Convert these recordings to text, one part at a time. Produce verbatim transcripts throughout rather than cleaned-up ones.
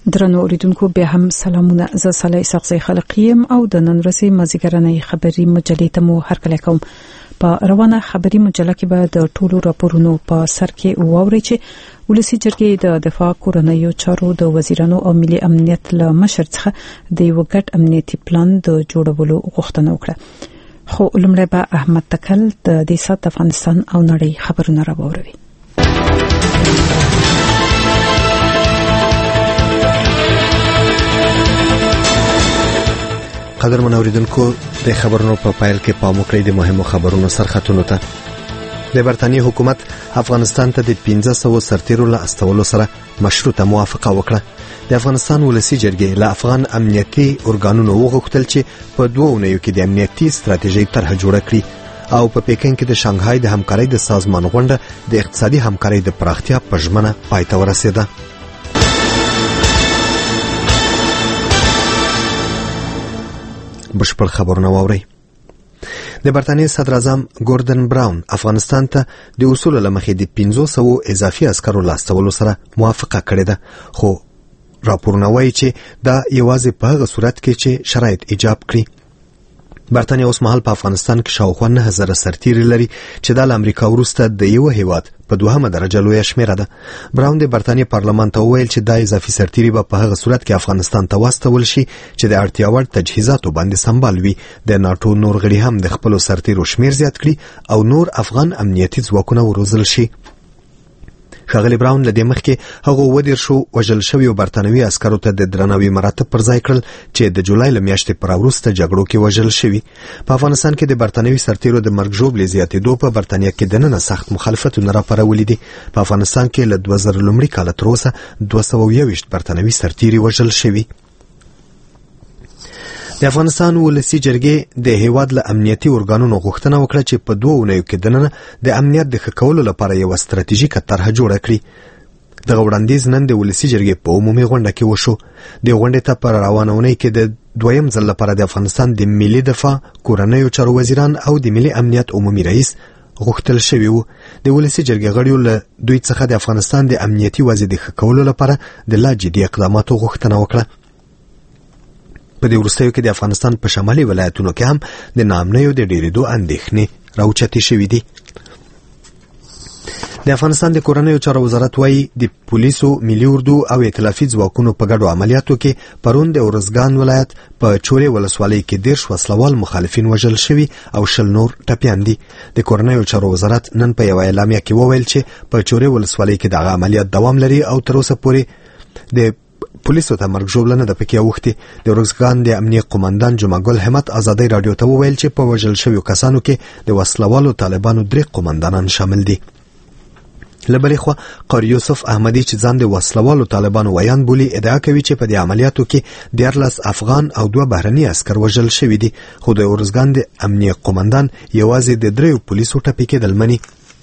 درنو اوریدونکو بیا هم سلامونه. زه صالح اسحاقزی خلقیم او د نن ورځې مازیګرنۍ خبري مجلې ته مو هرکلی کوم. په روانه خبري مجله کې به د ټولو راپورونو په سر کې واورئ چې ولسی جرګې د دفاع کورنیو چارو د وزیرانو او ملي امنیت له مشر څخه د یو ګډ امنیتي پلان د جوړولو غوښتنه وکړه. خو لومړی به احمد تکل د دې سات افغانستان او نړۍ خبرونه راوړي. قدرمن اوریدونکو د خبرونو په پایل کې پام وکړئ د مهمو خبرونو سرخطونو ته. د برتانیې حکومت افغانستان ته د پنځه سوه سرتیرو له استولو سره مشروطه موافقه وکړه. د افغانستان ولسی جرګې له افغان امنیتي ارګانونو وغوښتل چې په دوه اونیو کې د امنیتي ستراتیژۍ طرحه جوړه کړي او په پیکن کې د شانګهای د همکارۍ د سازمان غونډه د اقتصادي همکارۍ د پراختیا په ژمنه پای ته ورسېده. بشپړ خبرونه واورئ. د برتانیې صدر اعظم ګوردن براون افغانستان ته د اصول لمخې د پنځه سوه اضافي عسکرو لاستولو سره موافقه کړې ده، خو راپورونه وایي چې دا یوازې په هغه صورت کې چې شرایط ایجاب کړي. برتانیې اوس مهال په افغانستان کې شاوخوا نه زره سرتیري لري چې د امریکا وروسته د یو هیواد په دوهمه درجه لویه شمیره ده. براون د برتانیې پارلمان ته وویل چې دا اضافي سرتیري به په هغه صورت کې افغانستان ته واستول شي چې د اړتیا وړ تجهیزاتو باندې سمبال وي. د ناټو نور غړي هم د خپلو سرتیرو شمیر زیات کړي او نور افغان امنیتي ځواکونه وروزل شي. ښاغلی براون له دې مخکې هغو ودېرشو وژل شویو برتانوي عسکرو ته د درناوي مراتب پر ځای کړل چې د جولای له میاشتې پر وروسته جګړو کې وژل شوي. په افغانستان کې د برتانوي سرتیرو د مرګ ژوبلې زیاتېدو په برتانیه کې دننه سخت مخالفتونه راپارولي دي. په افغانستان کې له دوه زره لومړي کاله تر اوسه دوه سوه یوویشت برتانوي سرتیري وژل شوي. د افغانستان ولسی جرګې د هیواد له امنیتي ارګانونو غوښتنه وکړه چې په دوه اونیو کې دننه د امنیت د ښه کولو لپاره یوه ستراتیژیکه طرحه جوړه کړي. دغه وړاندیز نن د ولسی جرګې په عمومي غونډه کې وشو. د غونډې ته په روانه اونۍ کې د دویم ځل لپاره د افغانستان د ملي دفاع کورنیو چارو وزیران او د ملي امنیت عمومي رئیس غوښتل شوي وو. د ولسی جرګې غړیو له دوی څخه د افغانستان د امنیتي وضع د ښه کولو لپاره د لا جدي اقداماتو غوښتنه وکړه. په دې وروستیو کې د افغانستان په شمالي ولایتونو کې هم د ناامنیو د ډېرېدو اندېښنې راوچتې شوي دي. د افغانستان د کورنیو چارو وزارت وایي د پولیسو، ملي اردو او ائتلافي ځواکونو په ګډو عملیاتو کې پرون د ارزګان ولایت په چورې ولسوالۍ کې دېرش وسلوال مخالفین وژل شوي او شل نور ټپیان دي. د کورنیو چارو وزارت نن په یوه اعلامیه کې وویل چې په چورې ولسوالۍ کې دغه عملیات دوام لري او تر اوسه پورې د پولیسو ته مرګ ژوبله نه ده پکې اوښتې. د ارزګان د امنیه قومندان جمعه ګل همت ازادۍ راډیو ته وویل چې په وژل شویو کسانو کې د وسلوالو طالبانو درې قومندانان شامل دي. له بلې خوا قاری یوسف احمدي چې ځان د وسلوالو طالبانو ویان بولي ادعا کوي چې په دې عملیاتو کې دیارلس افغان او دوه بهرني عسکر وژل شوي دي، خو د ارزګان د امنیه قومندان یوازې د دریو پولیسو ټپي کېدل مني.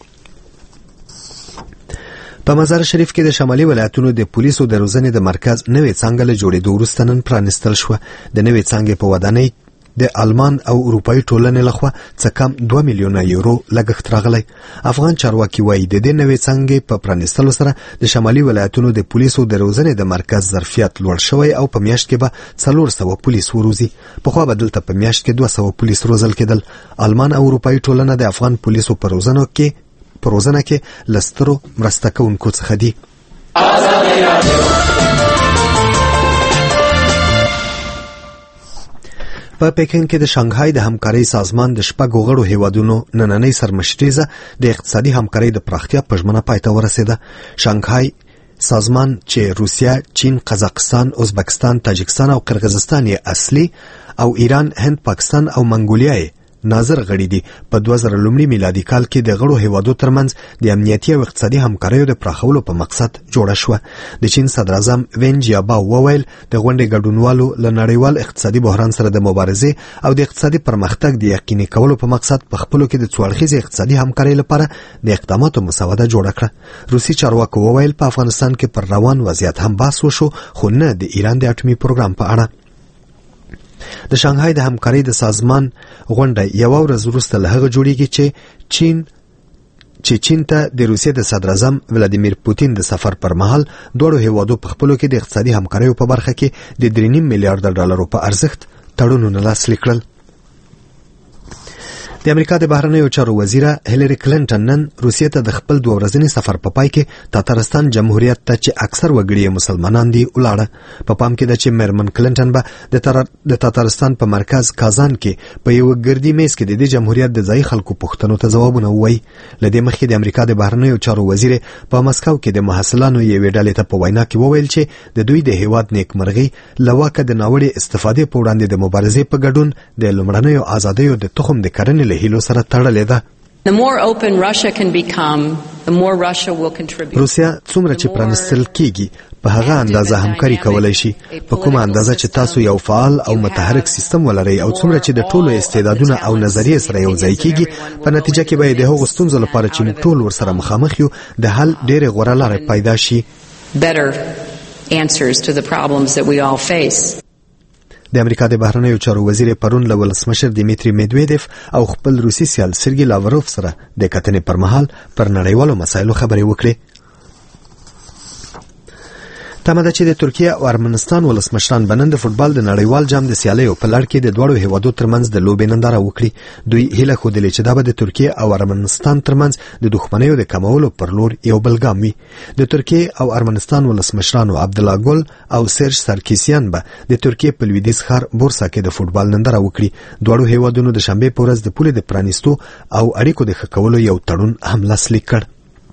په مزار شریف کې د شمالي ولایتونو د پولیسو د روزنې د مرکز نوې څانګه له جوړېدو وروسته نن پرانیستل شوه. د نوې څانګې په ودانۍ د آلمان او اروپایي ټولنې لخوا څه کم دوه میلیونه یورو لګښت راغلی. افغان چارواکي وایي د دې نوې څانګې په پرانیستلو سره د شمالي ولایتونو د پولیسو د روزنې د مرکز ظرفیت لوړ شوی او په میاشت کې به څلور سوه پولیس وروزي. پخوا به دلته په میاشت کې دوه سوه پولیس روزل کېدل. آلمان او اروپایي ټولنه د افغان پولیسو په روزنه کې په روزنه کې لسترو مرسته کوونکو څخه دي. په پیکن کې د شانګهای د همکارۍ سازمان د شپږو غړو هیوادونو نننۍ سرمشریزه د اقتصادي همکارۍ د پراختیا په ژمنه پای ته ورسېده. شانګهای سازمان چې روسیه، چین، قزاقستان، ازبکستان، تاجکستان او قرغیزستان یې اصلي او ایران، هند، پاکستان او منګولیا ناظر غړي دي، په دوه زره لومړي میلادي کال کې د غړو هیوادو ترمنځ د امنیتي او اقتصادي همکاریو د پراخولو په مقصد جوړه شوه. د چین صدر اعظم وین جیاباو وویل د غونډې ګډونوالو له نړیوال اقتصادي بحران سره د مبارزې او د اقتصادي پرمختګ د یقیني کولو په مقصد په خپلو کې د څو اړخیزې اقتصادي همکارۍ لپاره د اقداماتو مسوده جوړه کړه. روسي چارواکو وویل په افغانستان کې پر روان وضعیت هم بحث وشو، خو نه د ایران د اټومي پروګرام په اړه. د شانګهای د همکارۍ د سازمان غونډه یو ورځ وروسته له هغه جوړیږي چې چین چې چین ته د روسیې د صدر اعظم ولادیمیر پوتین د سفر پر مهال دوه هیوادو په خپلو کې د اقتصادي همکاریو په برخه کې د درې نیم میلیارډ ډالرو په ارزښت تړونونه لاسلیک کړل. د امریکا د بهرنیو چارو وزیره هیلری کلینټن نن روسیې ته د خپل دوه ورځني سفر په پای کې تاتارستان جمهوریت ته چې اکثر وګړي مسلمانان دي ولاړه. په پام کې ده چې میرمن کلینټن به د تاتارستان په مرکز کازان کې په یو ګردي میز کې د دې جمهوریت د ځای خلکو پوښتنو ته ځوابونه ووایي. له دې مخکې د امریکا د بهرنیو چارو وزیر په مسکو کې د محصلانو یوې ډلې ته په وینا کې وویل چې د دوی د هیواد نیکمرغي له واکه د ناوړې استفادې په وړاندې د مبارزې په ګډون د لومړنیو ازادیو د تخم د کرنې هیلو سره تړلې ده. روسیا څومره چې پرانستل کیږي په هغه اندازه همکاري کولای شي. په کومه اندازه چې تاسو یو فعال او متحرک سیستم ولرئ او څومره چې د ټولو استعدادونه او نظریې سره یو ځای کیږي، په نتیجه کې به د هغو ستونزو لپاره چې موږ ټول ورسره مخامخ یو د حل ډېرې غوره لارې پیدا شي. د امریکا د بهرنیو چارو وزیر پرون له ولسمشر دیمیتری میدویدف او خپل روسي سیال سرګي لاوروف سره د کتنې پر مهال پر نړیوالو مسایلو خبرې وکړې. تمه ده چې د ترکیه او ارمنستان ولسمشران بنن د فوتبال د نړیوال جام د سیالیو په لړ کې د دواړو هیوادو ترمنځ د لوبې ننداره وکړي. دوی هیله ښودلې چې دا به د ترکیه او ارمنستان ترمنځ د دښمنیو د کمولو پر لور یو بل ګام وي. د ترکیه او ارمنستان ولسمشرانو عبدالله ګل او سرج سرکیسیان به د ترکیه په لویدیځ ښار بورسا کې د فوتبال ننداره وکړي. دواړو هیوادونو د شنبې په ورځ د پولې د پرانیستو او اړیکو د ښه کولو یو تړون هم لاسلیک کړ.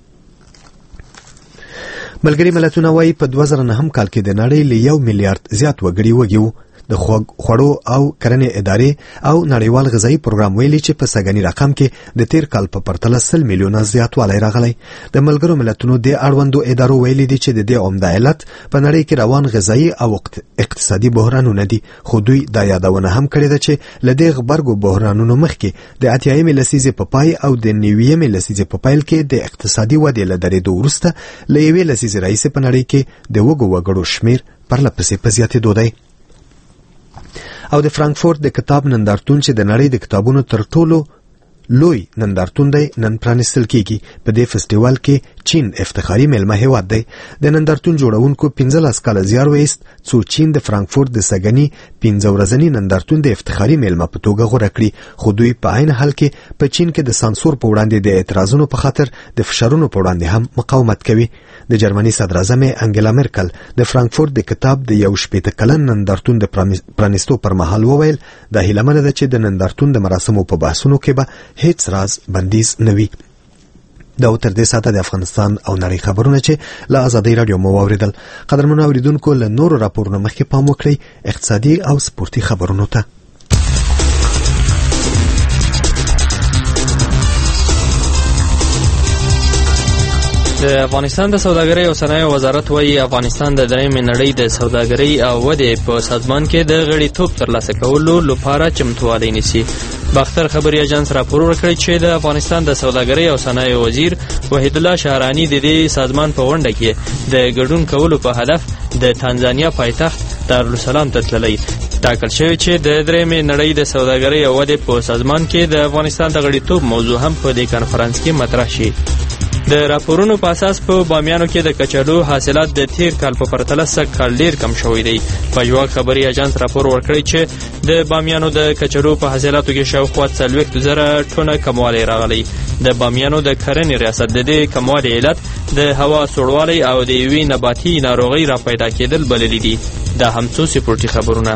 ملګري ملتونه وايي په دوه زره نهم کال کې د نړۍ له یو میلیارډ زیات وګړي وږي وو. د خوړو او کرنې ادارې او نړیوال غذایی پروګرام ویلي چې په سږني رقم کې د تیر کال په پرتله سل میلیونه زیاتوالی راغلی. د ملګرو ملتونو د اړوندو ادارو ویلي دي چې د دې عمده علت په نړۍ کې روان غذایی او اقتصادي بحرانونه دي، خو دوی دا یادونه هم کړې ده چې له دې غبرګو بحرانونو مخکې د اتیایمې لسیزې په پای او د نویمې لسیزې په پیل کې د اقتصادي ودې له درېدو وروسته له یوې لسیزې راهیسې په نړۍ کې د وږو وګړو شمیر پرله پسې په زیاتېدو دی. او د فرانکفورت د کتاب نندارتون چې د نړۍ د کتابونو تر ټولو لوی نندارتون دی نن پرانیستل کیږي. په دې فستیوال کې چین افتخاري میلمه هیواد دی. د نندارتون جوړونکو پنځلس کاله زیار وایست څو چین د فرانکفورت د سږني پنځه ورځني نندارتون د افتخاري میلمه په توګه غوره کړي، خو دوی په عین حال کې په چین کې د سانسور په وړاندې د اعتراضونو په خاطر د فشارونو په وړاندې هم مقاومت کوي. د جرمني صدر اعظم انګلا مرکل د فرانکفورت د کتاب د یو شپېته کلن نندارتون د پرانیستو پر مهال وویل دا هیلمنه ده چې د نندارتون د مراسمو په بحثونو کې به هیڅ راز بندیز نه وي. دا تر دې ساعته د افغانستان او نړۍ خبرونه چې له ازادۍ راډیو مو واوریدل. قدرمنو اوریدونکو له نورو راپورونو مخکې پام وکړئ اقتصادي او سپورتي خبرونو ته. د افغانستان د سوداګرۍ او صنایعو وزارت وايي افغانستان د درېیمې نړۍ د سوداګرۍ او ودې په سازمان کې د غړیتوب ترلاسه کولو لپاره چمتووالی نیسي. باختر خبري اژانس راپور ورکړی چې د افغانستان د سوداګرۍ او صنایعو وزیر وحید الله شهرانی د دې سازمان په غونډه کې د ګډون کولو په هدف د تانزانیا پایتخت دارالسلام ته تللی. ټاکل شوی چې د درېیمې نړۍ د سوداګرۍ او ودې په سازمان کې د افغانستان د غړیتوب موضوع هم په دې کانفرنس کې مطرح شي. د راپورونو په اساس په بامیانو کې د کچالو حاصلات د تیر کال په پرتله سږ کال ډیر کم شوی دی. پژواک خبري اژانس راپور ورکړی چې د بامیانو د کچالو په حاصلاتو کې شاوخوا څلوېښت زره ټنه کموالی راغلی. د بامیانو د کرنې ریاست د دې کموالي علت د هوا سوړوالی او د یوې نباتي ناروغۍ را پیدا کېدل بللی دي. دا هم څو سپورټي خبرونه.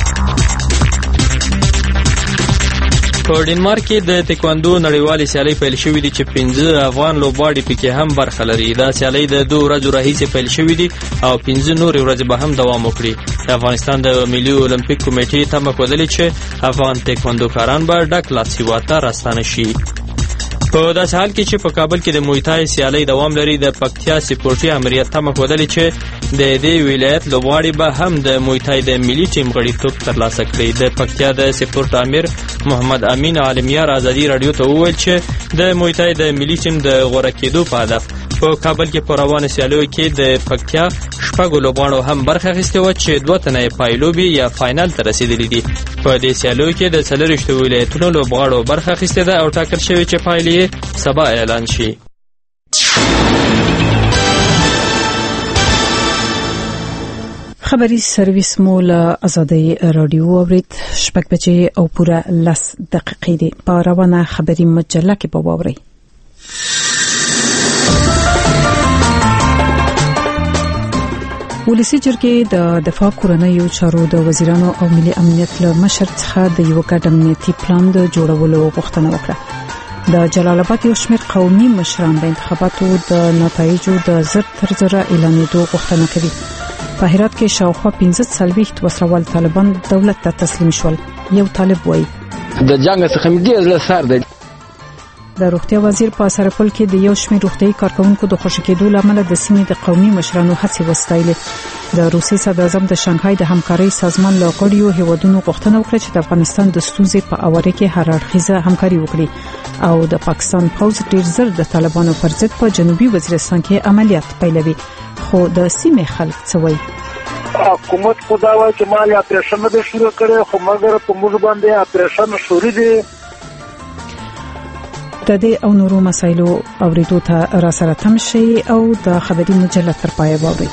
په ډنمارک کې د تکواندو نړیوالې سیالۍ پیل شوې دي چې پنځه افغان لوبغاړي پکې هم برخه لري. دا سیالۍ د دوه ورځو راهیسې پیل شوې دي او پنځه نورې ورځې به هم دوام وکړي. د افغانستان د ملي اولمپیک کمیټې تمه کولې چې افغان تکواندوکاران به ډک لاس هېواد ته راستانه شي. په داسې حال کې چې په کابل کې د مویتای سیالۍ دوام لري، د پکتیا سپورټي امریت تمه کولې چې د دې ولایت لوبغاړي به هم د مویتای د ملي ټیم غړیتوب ترلاسه کړي. د پکتیا د سپورټ امیر محمد امین عالمیار ازادي رادیو ته وویل چې د مویتای د ملي ټیم د غوړه کېدو په هدف په کابل کې په روانه سیالیو کې د پکتیا شپږو لوبغاړو هم برخه اخیستې وه چې دوه تنه یې پایلوبې یا فاینل ته رسېدلي دي. په دې سیالیو کې د څلرویشتو ولایتونو لوبغاړو برخه اخیستې ده او ټاکل شوې چې پایلې یې سبا اعلان شي. خبری سرویس مو له آزادۍ رادیو اورید شپږ بجې او پوره لس دقیقې دي. په روانه خبری مجله کې به واورئ. ولسی جرګې د دفاع کورنیو چارو د وزیرانو او ملي امنیت له مشر څخه د یو ګډ امنیتي پلان د جوړولو غوښتنه وکړه. د جلال آباد یو شمېر قومي مشران د انتخاباتو د نتایجو د زر تر زره اعلانېدو غوښتنه کوي. په هرات کې شاوخوا پنځه څلوېښت وسلوال طالبان دولت ته تسلیم شول. یو طالب وایي د جنگ څخه مې ډېر له سر دی. د روغتیا وزیر په سرپل کې د یو شمېر روغتیايي کارکونکو د خوشي کېدو لامل د سیمې د قومي مشرانو هڅې وستایلې. د روسي صدراعظم د شانګهای د همکارۍ سازمان له غړیو هیوادونو غوښتنه وکړه چې د افغانستان د ستونزې په اواره کې هر اړخیزه همکاري وکړي او د پاکستان پوځ ډېر زر د طالبانو پر ضد په جنوبي وزیرستان کې عملیات پیلوي. خو د سیمې خلک څه وایي؟ حکومت خدا وایي چې مال اپریشن نه شروع کړي خو مګر په موږ باندې اپریشن شروع دي. د دې او نورو مسایلو اوریدو ته را سره تم شي او د خبري مجله تر پای واورئ.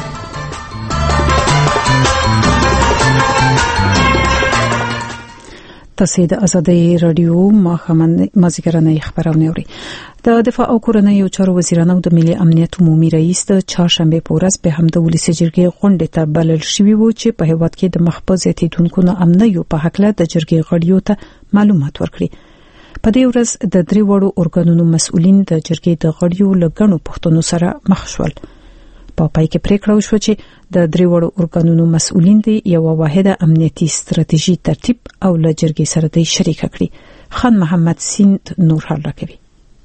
تاسو د آزادۍ رادیو مازیګرنۍ خبرونه اورئ. د دفاع او کورنیو چارو وزیرانو د ملي امنیت عمومي رئیس د چهارشنبه په ورځ به هم د ولسی جرګې غونډې ته بلل شوی و چې په هیواد کې د مخبز زیاتیدونکو ناامنیو په حق له د جرګې غړیو ته معلومات ورکړي. په دې ورځ د درې وړو ارګانونو مسؤلین د جرګې د غړیو لګڼو پښتنو سره مخ شول. په پای کې پریکړه وشوه چې د درې وړو ارګانونو مسؤلین دي یو واحده امنیتي ستراتیژي ترتیب او له جرګې سره د شریک کړي. خان محمد سیند نور حال راکوي.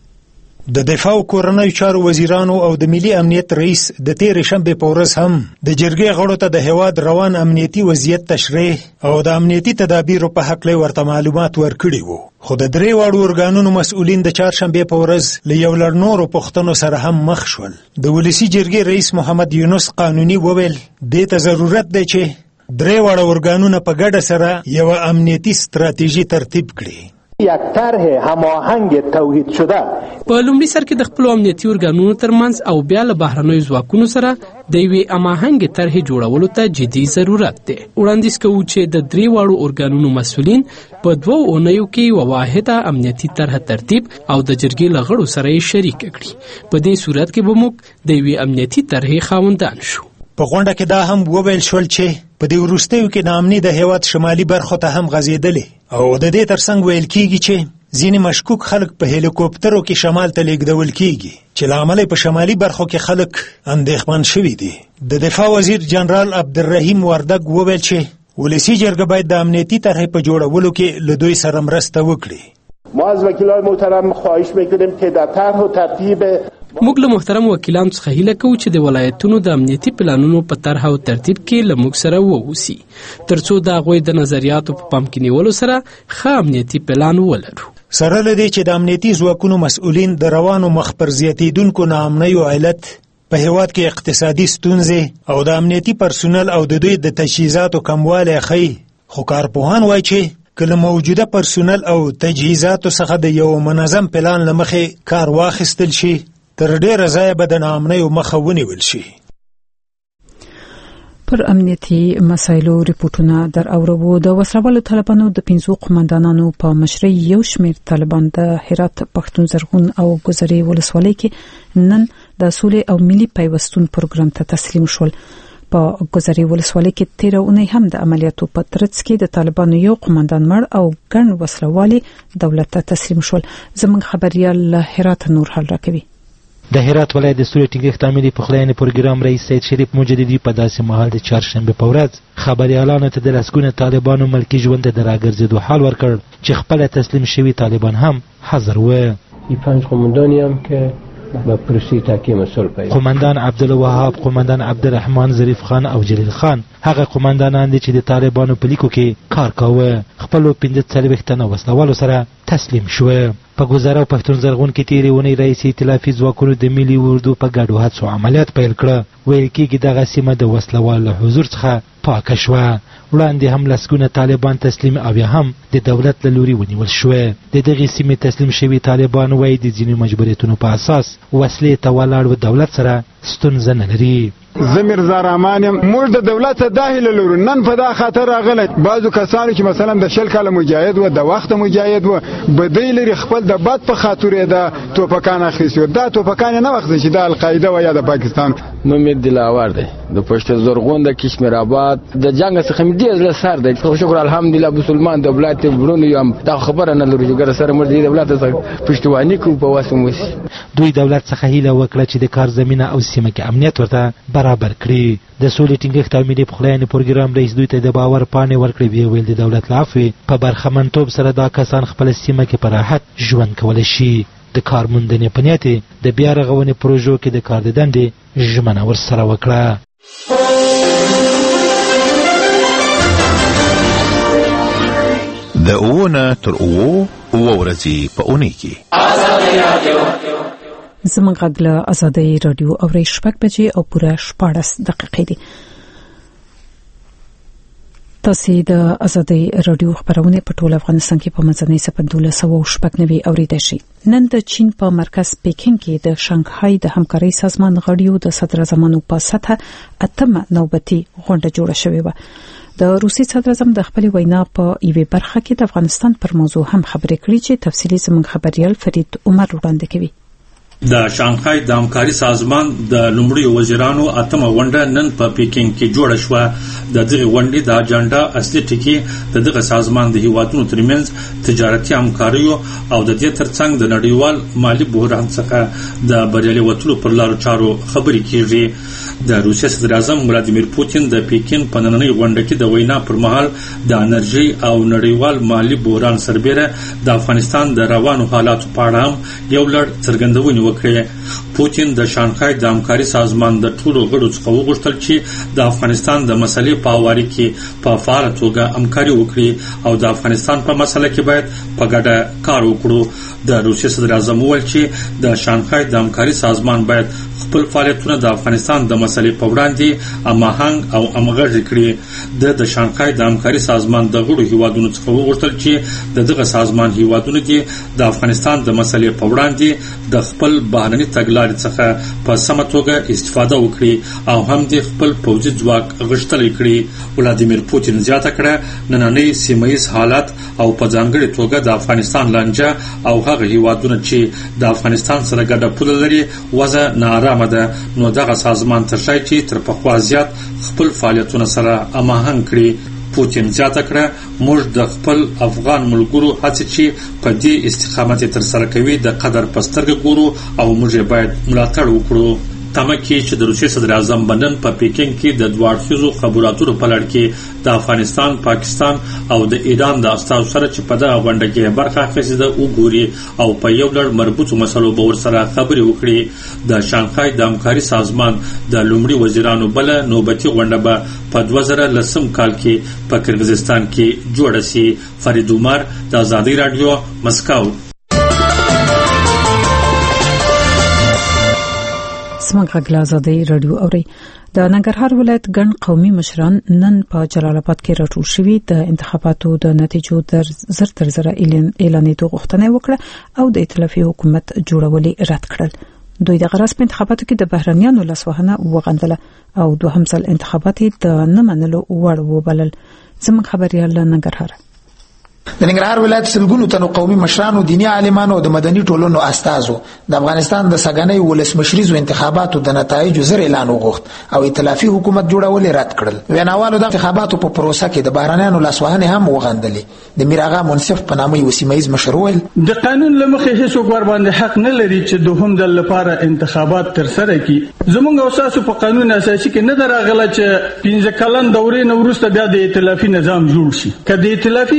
د دفاع او کورنیو چارو وزیرانو او د ملي امنیت رئیس د تیر شنبه په ورځ هم د جرګې غړو ته د هواد روان امنیتي وضعیت تشریح او د امنیتي تدابیرو په حق له ورته معلومات ورکړي وو. خو د درې واړو ارګانونو مسؤلین د چهارشنبه په ورځ له یو لړ نورو پوښتنو سره هم مخ شول. د ولسی جرګې رئیس محمد یونس قانوني وویل دې ته ضرورت دی چې درې واړه ارګانونه په ګډه سره یو امنیتي ستراتیژي ترتیب کړي. یک طرح هماهنگ توحید شده په لومړي سر کې د خپل امنیتي ارګانونو ترمنځ او بیا له بهرنیو ځواکونو سره د یوې هماهنګ طرح جوړولو ته جدي ضرورت دی. وړاندیز کوو چې د درې واړو ارګانونو مسؤلین په دوو اونیو کې یوه واحده امنیتي طرح ترتیب او د جرګې له غړو سره یې شریک کړي. په دې صورت کې به موږ د یوې امنیتي طرحې خاوندان شو. په غونډه کې دا هم وویل شول چې په دې وروستیو کې ناامني د هیواد شمالي برخو ته هم غځېدلې او د دې ترڅنګ ویل کېږي چې ځینې مشکوک خلک په هلیکوپټرو کې شمال ته لیږدول کېږي چې له امله په شمالي برخو کې خلک اندېښمن شوي دي. د دفاع وزیر جنرال عبدالرحیم وردګ وویل چې ولسی جرګه باید د امنیتي طرحې په جوړولو کې له دوی سره مرسته وکړي. ما از وکیلان محترم خواهش میکنیم که در طرح و ترتیب موږ له محترم وکیلانو څخه هیله کوو چې د ولایتونو د امنیتي پلانونو په طرح او ترتیب کې له موږ سره ووسی ترڅو د هغوی د نظریاتو په پام کې نیولو سره ښه امنیتي پلان ولرو. سره له دې چې د امنیتي ځواکونو مسؤلین د روانو مخ پر زیاتیدونکو ناامنیو علت په هیواد کې اقتصادي ستونزې او د امنیتي پرسونل او د دوی د تجهیزاتو کموالی ښیي. خو کارپوهان وایي چې کله موجوده پرسونل او تجهیزاتو څخه د یو منظم پلان له مخې کار واخیستل شي تر ډیره ځایه به د ناامنیو مخه ونیول شي. پر امنیتي مسایلو ریپورتونه در اورو. د وسلوالو طالبانو د پنځو قومندانانو په مشرۍ یو شمېر طالبان د هرات پښتون زرغون او ګذرې ولسوالۍ کې نن د سولې او ملي پیوستون پروګرام ته تسلیم شول. په ګذرې ولسوالۍ کې تیر اونۍ هم د عملیاتو په ترڅ کې د طالبانو یو قومندان مړ او ګڼ وسلوالي دولت ته تسلیم شول. زموږ خبريال هرات نور حال راکوي. د هرات ولایت د سولې ټینګښت عاملي پخلاینې پروګرام رئیس سید شریف مجددي په داسې مهال د چهارشنبه په ورځ خبریالانو ته د لسګونه طالبانو ملکي ژوند ته د راګرځېدو حال ورکړ چې خپله تسلیم شوي طالبان هم حاضر وو. پنج قومندانی هم که با پروسې تحکیم صلح پیدا قومندان عبدالوهاب، قومندان عبدالرحمن ظریف خان او جلیل خان هغه قومندانان دي چې د طالبانو په لیکو کې کار کاوه. خپلو پنځه څلوېښت تنه وسلوالو سره تسلیم شوه. په ګذره او پښتون زرغون کې تیرې اونۍ راهیسې ائتلافي ځواکونو د ملي اردو په ګډو هڅو عملیات پیل کړه. ویل کېږي دغه سیمه د وسلوالو له حضور څخه پاکه شوه. وړاندې هم لسګونه طالبان تسلیم او یا هم د دولت له لوري ونیول شوه. د دغې سیمې تسلیم شوي طالبان وایي د ځینو مجبوریتونو په اساس وسلې ته ولاړ و دولت سره ستونزه نه لري. زه میرزا رحمان یم. موږ د دولت څخه دا هیله لرو، نن په دا خاطر راغلی بعضو کسانو چې مثلا د شل کاله مجاهد و، د وخته مجاهد و، بدی لري خپل د بد په خاطر د توپکان اخیستي. دا توپکان نه وخت چې د القاعده و یا د پاکستان. نوم یې دلاور دی، د پښتون زرغون د کشمیر آباد د جنگ څخه مې ډېر زړه سر دی. خو شکر الحمدلله مسلمان دولت ورونو یم دا خبره نه لرو چې ګره سره موږ د دولت څخه پښتواني کوو په واسم وسی. دوی دولت څخه هیله وکړه چې د کار زمینه او سیمه کې امنیت ورته برابر کړي. د سولې ټینګښت او ملي پخلاینې پروګرام رئیس دوی ته د باور پاڼې ورکړې وی ویل د دولت له عفوې په برخمنتوب سره دا کسان خپل سیمه کې په راحت ژوند کولی شي. د کار موندنې په نیت د بیا رغونې پروژو کې د کار د دندې ژمنه ورسره وکړه. د اوونه تر اوو اوه ورځې په اونۍ کې زموږ غږ له ازادۍ راډیو اورئ شپږ بجې او پوره شپاړس دقیقې دي. تاسو د ازادۍ راډیو خبرونه په ټول افغانستان کې په منځنۍ سپه دوله سوه شپږ نوي اوریدل شي. نن د چین په مرکز پیکینګ کې د شانګهای د همکارۍ سازمان غړیو د صدر اعظمانو په سطحه اتمه نوبتي غونډه جوړه شوې و. د روسي صدر اعظم د خپل وینا په یوه برخه کې د افغانستان پر موضوع هم خبرې کړې چې تفصیلی زموږ خبريال فرید عمر وړاندې کوي. د شانګهای د همکاري سازمان د لومړي وزیرانو اتمه غونډه نن په پیکینګ کې جوړه شوه. د دغه غونډې د اجنډا اصلي ټکی د دغه سازمان د هیوادونو ترمنځ تجارتي همکاري او د دې ترڅنګ د نړیوال مالی بحران څخه د بریالي وټلو پر لارو چارو خبرې کیږي. د روسیې صدر اعظم ولادیمیر پوتین د پیکین په نننۍ غونډه کې د وینا پر مهال د انرژي او نړیوال مالی بحران سربېره د افغانستان د روانو حالاتو په اړه هم یو لړ څرګندونې وکړې. پوتین د شانګهای د همکاري سازمان د ټولو غړو څخه وغوښتل چې د افغانستان د مسلې په اړه کې په فعال توګه همکاري وکړي او د افغانستان په مسله کې باید په ګډه کار وکړو. د روسیې صدر اعظم وویل چې د شانګهای د همکاري سازمان باید خپل فعالیتونه د افغانستان د مسلې په وړاندې هماهنګ او همغږي کړي. د د شانګهای د همکاري سازمان د غړو هیوادونو څخه وغوښتل چې د دغه سازمان هیوادونو دي د افغانستان د مسلې په وړاندې د خپل بهرني تګلارې څخه په سمه توګه استفاده وکړي او هم د خپل پوځي ځواک غښتلی کړي. ولادیمیر پوتین زیاته کړه نننۍ سیمه‌ییز حالات او په ځانګړي توګه د افغانستان لانجه او هغه هیوادونه چې د افغانستان سره ګډه پوله لري وضع ناارامه ده، نو دغه سازمان ترشای چې تر پخوا زیات خپل فعالیتونه سره هماهنګ کړي. پوتین زیاته کړه موږ د خپل افغان ملګرو هڅې چې په دې استقامت تر سره کوي د قدر پسترګ ګورو او موږ باید ملاتړ وکړو. تمه کې چې د روسیې صدر اعظم بنن په پیکینګ کې د دوه اړخیزو خبرو اترو په لړ کې د افغانستان، پاکستان او د ایران د استازو سره چې په دغه غونډه کې برخه اخیسته وګوري او په یو لړ مربوطو مسلو به ورسره خبرې وکړي. د شانګهای د همکاري سازمان د لومړي وزیرانو بل نوبتي غونډه به په دوه زره لسم کال کې په کرغیزستان کې جوړه شي. فرید عمر د ازادۍ رادیو مسکو. زموږ غږ له ازادۍ راډیو اوري. د ننګرهار ولایت ګڼ قومي مشران نن په جلال آباد کې راټول شوي د انتخاباتو د نتیجو در زر تر زره اعلانېدو غوښتنه وکړه او د ائتلافي حکومت جوړولو رد کړل. دوی د غرض په انتخاباتو کې د بهرنیانو لاسوهنه وغندله او دوهم ځل انتخابات د نه منلو وړ وبلل. زموږ خبريال ننګرهار. د ننګرهار ولایت سلګونو تنو قومي مشرانو، دینی عالمانو او د مدني ټولنو استازو د افغانستان د سګنۍ ولسمشریزو انتخاباتو د نتایجو زر اعلان وغوښت او ائتلافي حکومت جوړول رد کړل. ویناوالو د انتخاباتو په پروسه کې د بهرنیانو لاسوهنه هم وغندلې. د میراغا منصف په نامه یو سیمایز مشر ویل د قانون لمخې هیڅ ور باندې حق نه لري چې دوهم د لپاره انتخابات تر سره کړي. زموږ اساس په قانون اساسي کې نه دراغله چې پنځه کلن دورې نو وروسته بیا د ائتلافي نظام جوړ شي. کله د ائتلافي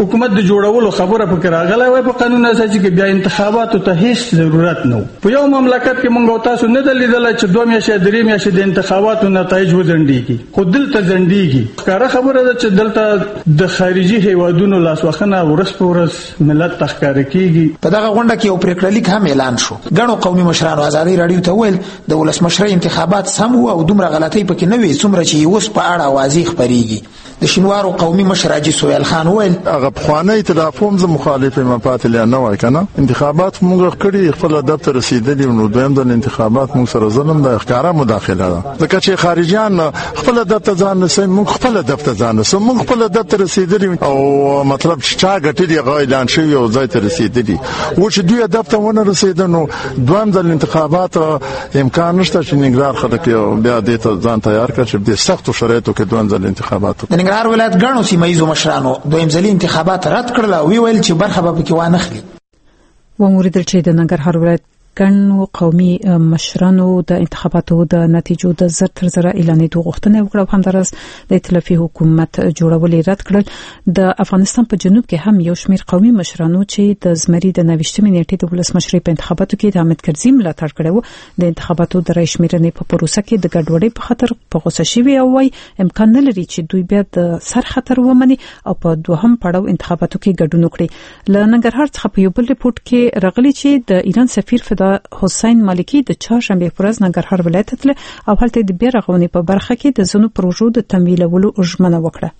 حکومت د جوړولو خبره پکې راغله وای په قانون اساسي کې بیا انتخاباتو ته هیڅ ضرورت نه په یو مملکت کې مونږ تاسو نه دلیدل چې دوه میاشتې درې میاشتې د انتخاباتو نتایج وځنډيږي خو دلته ځنډيږي کاره خبره ده چې دلته د خارجي هیوادونو لاسوخنه ورس په ورس ملت تخکار کیږي په دغه غونډه کې یو پریکړه لیک هم اعلان شو غنو قومي مشرانو ازادي رادیو ته ویل د ولسمشر انتخابات سم وو او دومره غلطۍ پکې نه وي څومره چې اوس په اړه واضح خبريږي د شینوارو قومي مشر حاجي سهیل خان ویل هغه خوانه ائتلاف هم زه مخالف یم پاتې نه وای کنه انتخابات موږ کړی خپل دفتر رسیدلی نو دویم د انتخابات موږ سره ظلم د ښکارا مداخله ده ځکه چې خارجيان خپل دفتر ځان نسي موږ خپل دفتر ځان نسو موږ خپل دفتر رسیدلی او مطلب چې چا غټلی غو اعلان شوی او ځای ته رسیدلی و چې دوی دفتر ونه رسیدنو دویم د انتخابات امکان نشته چې نګرار خلک بیا د ځان تیار کړي چې د سختو شرایطو کې دویم د انتخابات هر ولایت غنو سیمایي مشرانو دویم ځلي انتخابات رد کړل او ویل چې برخه به پکې وانه خلی و موریدل چې د ننګرهار ولایت ګڼو قومي مشرانو د انتخاباتو د نتیجو د زر تر زر اعلانېدو غوښتنه وکړه او همدارس د ائتلافي حکومت جوړولې رد کړل د افغانستان په جنوب کې هم یو شمېر قومي مشرانو چې د زمري د نوښتمې نیټې د ولسمشرۍ په انتخاباتو کې د حامد کرزي ملاتړ کړو د انتخاباتو د رئیس شمیرنې په پروسه کې د ګډوډۍ په خاطر په غوسه شوي او وايي امکان نه لري چې دوی بیا د سر خطر ومني او په دوهم پړاو انتخاباتو کې ګډون وکړي ل ننګرهار څخه په یو بل ریپورت کې راغلي چې د ایران سفیر د حسین مالکی د چهارشنبه پر ورځ ننګرهار ولایت ته او هلته د بیا رغونې په برخه کې د زونو پروژو د تمویلولو ژمنه وکړه.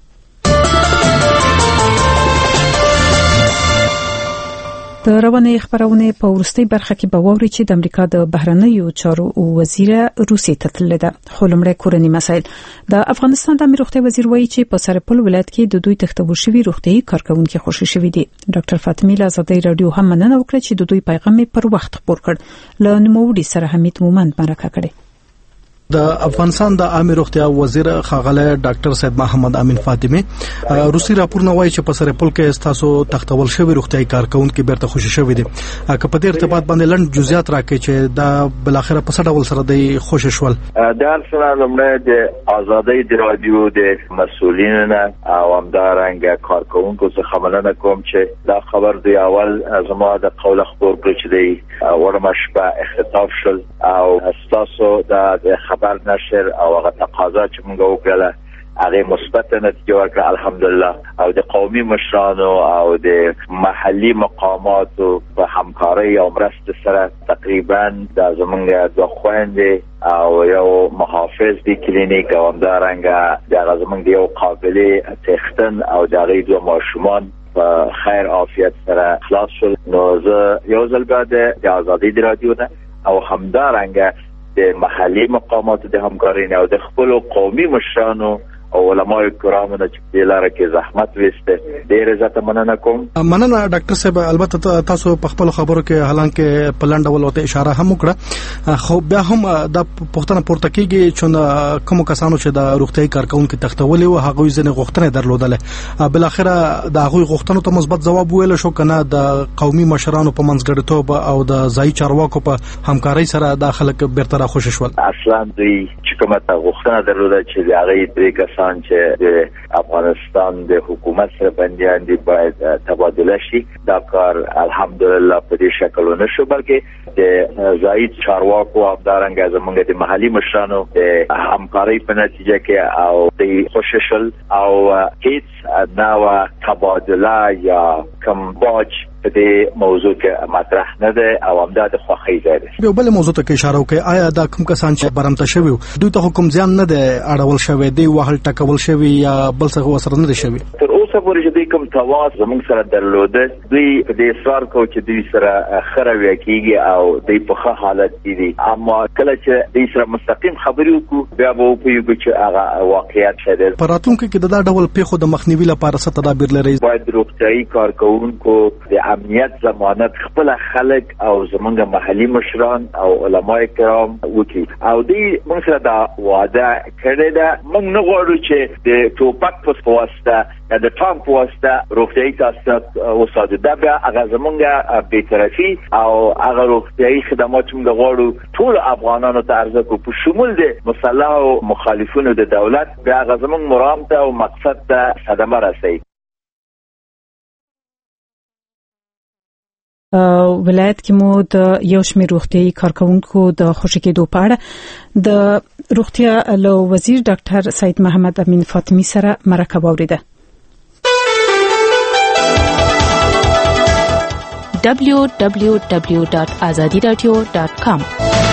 د رواني خبرونه په ورستۍ برخه کې به ووري چې د امریکا د بهرنیو چارو وزیر روسي ته تللی ده. خو لمړی کورنی مسایل د افغانستان د امیر روغتي وزیر وایي چې په سرپل ولایت کې د دوی تختبور شوی روغتي کارکونکو خوشی شوی دي. ډاکټر فاطمه لازادی رادیو هم مننه وکړه چې د دوی پیغام پر وخت خبر کړ. له نوموړي سره حمید مومند مرکه کړې. د افغانستان د عامه روغتیا وزیر خاغله ډاکټر سید محمد امین فاطمه روسي راپور نه وایي چې په سرپل کې تاسو تختول شوی روغتي کارکونکو بیرته خوشی شوی دي. که په دې ارتباط باندې لند جزئیات راکړي چې دا بل اخره په ډول سره د خوشی شول. د سره لمړی د ازادۍ د رادیو د مسؤلینو او همدارنګه کارکونکو څخه مننه کوم چې دا خبر دی اول زما د قول خبر کړی چې دی ورمش په اختطاف شول او تاسو د خبر نشر او هغه تقاضا چې موږ وکړه هغه مثبت نتیجه ورکړه الحمدلله او د قومي مشرانو او د محلي مقاماتو په همکارۍ او مرسته سره تقریبا د زمونږ د خويندې او یو محافظ د کلینیک او همدارنګه د زمونږ یو قابلیت تختن او د غیدو ماشومان په خیر عافیت سره خلاص شول. نو زه یو ځل بعد د ازادۍ د رادیو نه او همدارنګه د محلي مقامات د همکارۍ او د خپل قومي مشرانو او علماء کرامو نه چې د لاره کې زحمت وسته ډېر عزت مننه کوم. مننه ډاکټر صاحب. البته تاسو په خپل خبرو کې حالانکه پلان ډول ته اشاره هم وکړه خو بیا هم د پښتنه پورته کېږي چې کوم کسانو چې د روغتي کارکونکو تختولي او هغه ځنه غوښتنه درلودله بل اخره د هغه غوښتنو ته مثبت جواب ویل شو کنه د قومي مشرانو په منځګړیتوب او د ځای چارواکو په همکارۍ سره د خلک بیرته خوشی شول. اصلا دوی چې کومه غوښتنه درلوده چې هغه د چې د افغانستان د حکومت سره بنديان دي باید تبادله شي دا کار الحمدلله په دې شکل نشو بلکې د زاید چارواکو او دارنګ زمونږ د محلي مشرانو د همکارۍ په نتیجه کې او د خوششل او هیڅ نوع تبادله یا کم باج په دې موضوع کې مطرح نه ده او همدا د خوخی ده. یو بل موضوع ته اشاره وکړه آیا دا کوم کسان چې برمته شوی دوی ته حکم ځان نه ده اړول شوی دی وهل ټکول شوی یا بل څه وسره نه شوی تر اوسه پورې چې دوی کوم تواصل زموږ سره درلوده دوی په دې اصرار کوي چې دوی سره خروي کیږي او دوی په ښه حالت کې دي اما کله چې دوی سره مستقیم خبرې وکړو بیا به وپوهیږو چې هغه واقعیت څه ده. په راتلونکي کې د دا ډول پیښو د مخنیوي لپاره څه تدابیر لري؟ باید روغتیايي کارکونکو د امنیت ضمانت خپل خلک او زمونږ محلي مشران او علماء کرام وکړي او دوی موږ سره دا وعده کړې ده موږ نه غواړو چې د ټوپک په واسطه د ټانک په واسطه روغتیايي تاسیسات وساتو دا بیا هغه زمونږ بی‌طرفي او هغه روغتیايي خدمات موږ غواړو ټول افغانانو ته عرضه کوو په شمول د مسلح او مخالفینو د دولت بیا هغه زمونږ مرام ته او مقصد ته صدمه رسوي. ولایت کې مو د یو شمېر روغتیايي کارکونکو د خوشي کېدو په اړه د روغتیا له وزیر ډاکټر سید محمد امین فاطمی سره مرکه واوریده. دبلیو دبلیو دبلیو ډاټ ازادي رادیو ډاټ کام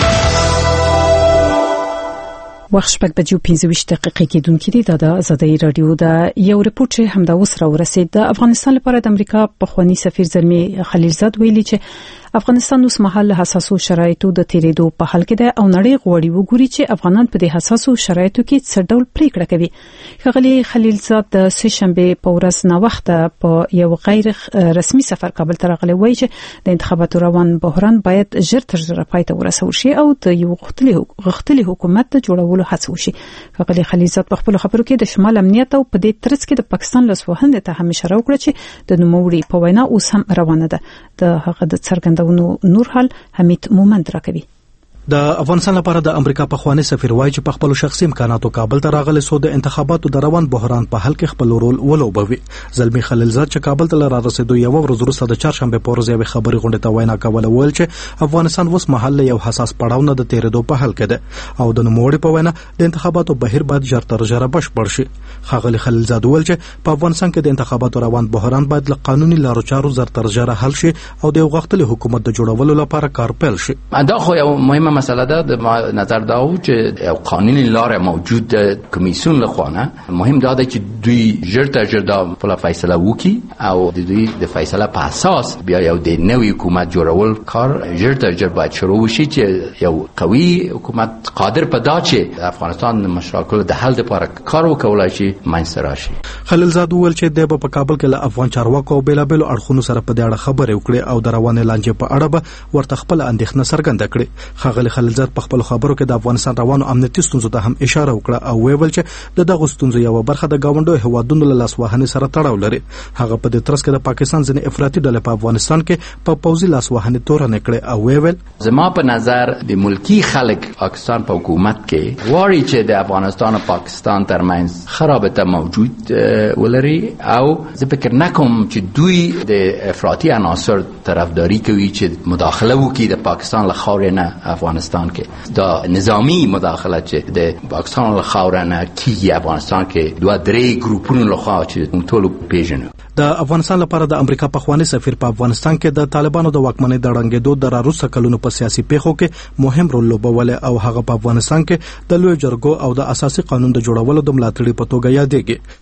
وخت شپږ بجې او پنځه ویشت دقیقې کېدونکې دي. دا د ازادي رادیو د یو ریپورت چې همدا اوس راورسېد. د افغانستان لپاره د امریکا پخوانی سفیر زلمی خلیلزاد ویلي چې افغانستان اوس مهال حساسو شرایطو د تیریدو په حال کې ده او نړۍ غواړي وګوري چې افغانان په دې حساسو شرایطو کې څه ډول پریکړه کوي. ښاغلي خلیلزاد د سه شنبه په ورځ نه وخت په یو غیر رسمي سفر کابل ته راغلی وایي چې د انتخاباتو روان بحران باید ژر تر ژره پای ته ورسول شي او د یو غښتلي حکومت د جوړولو هڅه وشي. ښاغلي خلیلزاد په خپل خبرو کې د شمال امنیت او په دې ترڅ کې د پاکستان لاسوهنې ته هم اشاره وکړه چې د نوموړي په وینا اوس هم روانه ده. د هغه د څرګندونو نور حال حمید مومند راکوي. د افغانستان لپاره د امریکا پخوانی سفیر وایي چې په خپل شخصي امکاناتو کابل ته راغلی سو د انتخاباتو د روان بحران په حل کې خپل رول ولوبوي. زلمی خلیلزاد چې کابل ته را رسیدو یو ورځ وروسته د چهارشنبه په ورځ یوې خبري غونډې ته وینا کوله ویل چې افغانستان اوس مهال یو حساس پړاو نه د تیریدو په حل کې ده او د نوموړي په وینا د انتخاباتو بهیر باید ژر تر ژره بشپړ شي. ښاغلي خلیلزاد ویل چې په افغانستان کې د انتخاباتو روان بحران باید له قانوني لارو چارو زر تر ژره حل شي او د یو غښتلي حکومت د جوړولو لپاره کار پیل شي. دا خو یو مهمه مسله ده. د نظر دا و چې یو قانوني لار موجود کمیسیون لخوانه مهم دا ده چې دوی ژر تر ژره دا په فیصله وکړي او د دوی د فیصله په اساس بیا یو د نوې حکومت جوړول کار ژر تر ژره باید شروع شي چې یو قوي حکومت قادر په دا چې افغانستان د مشکلاتو د حل لپاره کار وکولای شي منځته راشي. خلیلزاد وویل چې د په کابل کې له افغان چارواکو او بیلابل اړخونو سره په دې اړه خبرې وکړي او د روانې لانجې په اړه به ورته خپل اندېښنه څرګنده کړي. ښاغلي خلیلزاد په خپل خبرو کې د افغانستان روانو امنیتي ستونزو ته هم اشاره وکړه او ویل چې د دغه ستونزو یو برخه د گاونډي هوادونو له لاسوهنې سره تړاو لري. هغه په دې ترڅ کې د پاکستان ځینې افراطي ډلې په افغانستان کې په پوځي لاسوهنې تورنې کړې او ویل زما په نظر د ملکی خلک پاکستان په حکومت کې غواړي چې د افغانستان او پاکستان ترمنځ خرابته موجود ولري او زه فکر نکوم چې دوی د افراطي عناصر طرفداري کوي چې مداخله وکړي د پاکستان له خاورې نه افغانستان کې. دا نظامی مداخله چې د پاکستان له خاورې نه کیږي افغانستان کې دوه درې ګروپونو له خوا چې ټول پیژنو. د افغانستان لپاره د امریکا پخوانی سفیر په افغانستان کې د طالبانو د واکمنۍ د ړنګېدو د راروسه کلونو په سیاسي پیښو کې مهم رول لوبولی او هغه په افغانستان کې د لوی جرګو او د اساسي قانون د جوړولو د ملاتړي په توګه یادېږي.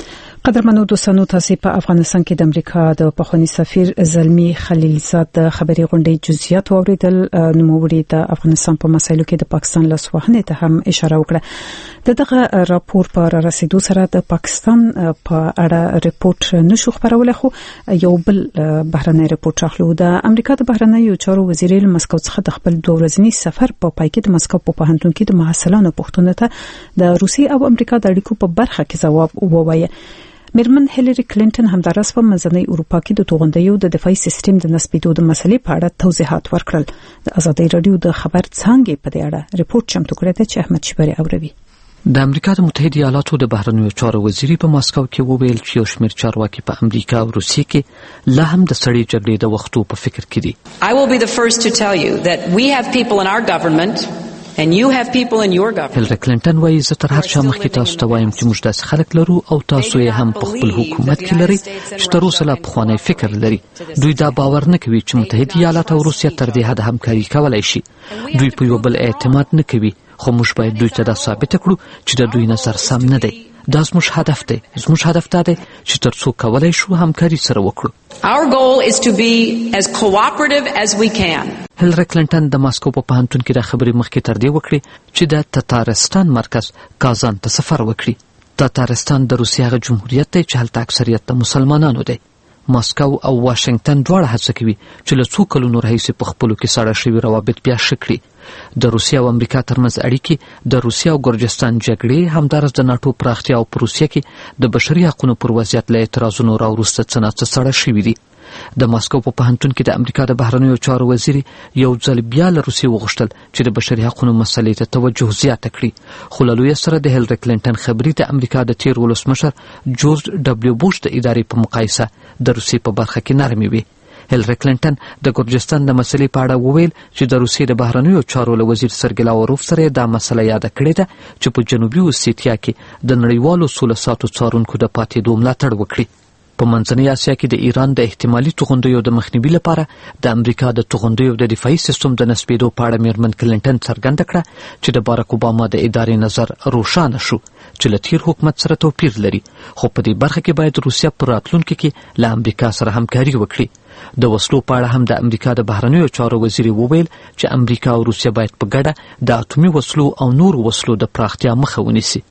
قدرمنو دوستانو تاسو په افغانستان کې د امریکا د پخوانی سفیر زلمی خلیلزاد د خبري غونډې جزئیات اوریدل. نوموړي د افغانستان په مسایلو کې د پاکستان لاسوهنې ته هم اشاره وکړه. دغه راپور پر رسیدو سره د پاکستان په اړه ریپورت نشو خبرولای خو یو بل بهرنی ریپورت راغلو. د امریکا د بهرنیو چارو وزیر له مسکو څخه د خپل دوه ورځنی سفر په پای کې د مسکو په پوهنتون کې د محصلانو پوښتنه ته د روسي او امریکا د اړیکو په برخه کې ځواب ووایي. میرمن هیلری کلینټن همدارس په منځنۍ اروپا کې د توغندیو د دفاعي سیستم د نسبېدو د مسلې په اړه توضیحات ورکړل. د ازادي رادیو د خبر څانګې په دې اړه ریپورت چمتو کړی دی چې احمد شبری اوروي. د امریکا د متحده ایالاتو د بهرنیو چارو وزیر په مسکو کې وویل چې یو شمېر چارواکي په امریکا او روسیې کې لا هم د سړې جګړې د وختو په فکر کې دي. I will be the first to tell you that we have people in our government and you have people in your government. هیلری کلینټن وایي زه تر هر چا مخکې تاسو ته وایم چې موږ داسې خلک لرو او تاسو یې هم په خپل حکومت کې لري چې تر اوسه لا پخوانی فکر لري. دوی دا باور نه کوي چې متحده ایالات او روسیه تر دې حد همکاري کولی شي. دوی په یو بل اعتماد نه کوي خو موږ باید دوی ته دا ثابت کړو چې د دوی نظر سم نه دی. دا زموږ هدف دی. زموږ هدف دا دی چې تر څو کولای شو همکاري سره وکړو. Our goal is to be as cooperative as we can. هیلری کلینټن د ماسکو په پوهنتون کې د خبرې مخکې تر دې وکړي چې د تتارستان مرکز کازان ته سفر وکړي. تتارستان د روسیې هغه جمهوریت دی چې هلته اکثریت د مسلمانانو دی. ماسکو او واشنگټن دواړه هڅه کوي چې له څو کلونو راهیسې په خپلو کې ساړه شوي روابط بیا ښه کړي. د روسیې او امریکا ترمنځ اړیکې د روسیې او ګرجستان جګړې همدارس د ناټو پراختیا او په روسیې کې د بشري حقونو پر وضعیت له اعتراضونو راوروسته څه نه څه ساړه شوي دي. د ماسکو په پوهنتون کې د امریکا د بهرنیو چارو وزیر یو ځل بیا له روسیې وغوښتل چې د بشري حقونو مسلې ته توجه زیاته کړي. خو له لویه سره د هیلری کلینټن خبرې د امریکا د تیر ولسمشر جورج ډبلیو بوش د ادارې په مقایسه د روسیې په برخه کې نرمې وي. هیلری کلینټن د ګورجستان د مسلې په اړه وویل چې د روسیې د بهرنیو چارو له وزیر سرګی لاوروف سره دا مسله یاده کړې ده چې په جنوبي اوسیتیا کې د نړیوالو سوله ساتو څارونکو د پاتېدو ملاتړ وکړي. په منځنۍ اسیا کې د ایران د احتمالي توغندیو د مخنیوي لپاره د امریکا د توغندیو د دفاعي سیستم د نصبېدو په اړه میرمن کلینټن څرګنده کړه چې د بارک اوباما د ادارې نظر روښانه شو چې له تیر حکومت سره توپیر لري، خو په دې برخه کې باید روسیه په راتلونکي کې له امریکا سره همکاري وکړي. د وسلو په اړه هم د امریکا د بهرنیو چارو وزیر وویل چې امریکا او روسیه باید په ګډه د اټومي وسلو او نورو وسلو د پراختیا مخه ونیسي.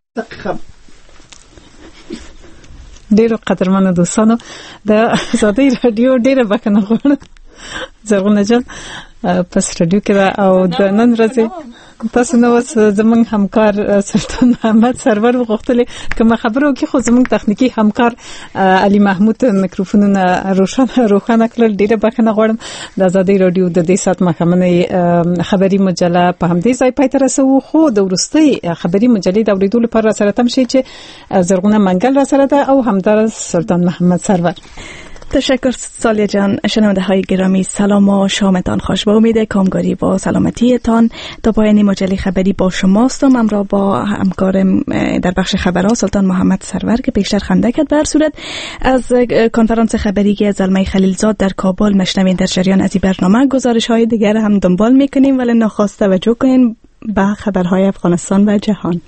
ډیرو قدرمنو دوستانو د آزادۍ رادیو ډیره بخښنه غواړم زرغونه جان پس رادیو کې او د نن ورځې تاسو نو زمونږ همکار سلطان محمد سرور وغوښتل کوم خبرو کې خو زمونږ تخنیکی همکار علي محمود میکروفونونه روښانه روښانه کړل. ډیره بخښنه غواړم. د آزادۍ رادیو د دې سات مخمنه خبري مجله په همدې ځای پای ته رسو، خو د ورستۍ خبري مجلې د اوریدلو لپاره سره تم شي چې زرغونه منګل را سره ده او همدار سلطان محمد سرور. تشکر سالیه جان. شنونده های گرامی سلام و شامتان خوش. با امید کامگاری با سلامتیتان تا پایان مجله خبری با شماستم. همراه با همکارم در بخش خبرها سلطان محمد سرور که پیشتر خنده کرد. به هر صورت از کنفرانس خبری که از زلمه خلیلزاد در کابل مشنوین در جریان از این برنامه گزارش های دیگر هم دنبال میکنیم، ولی ناخواسته توجه کنین به خبرهای افغانستان و جهان.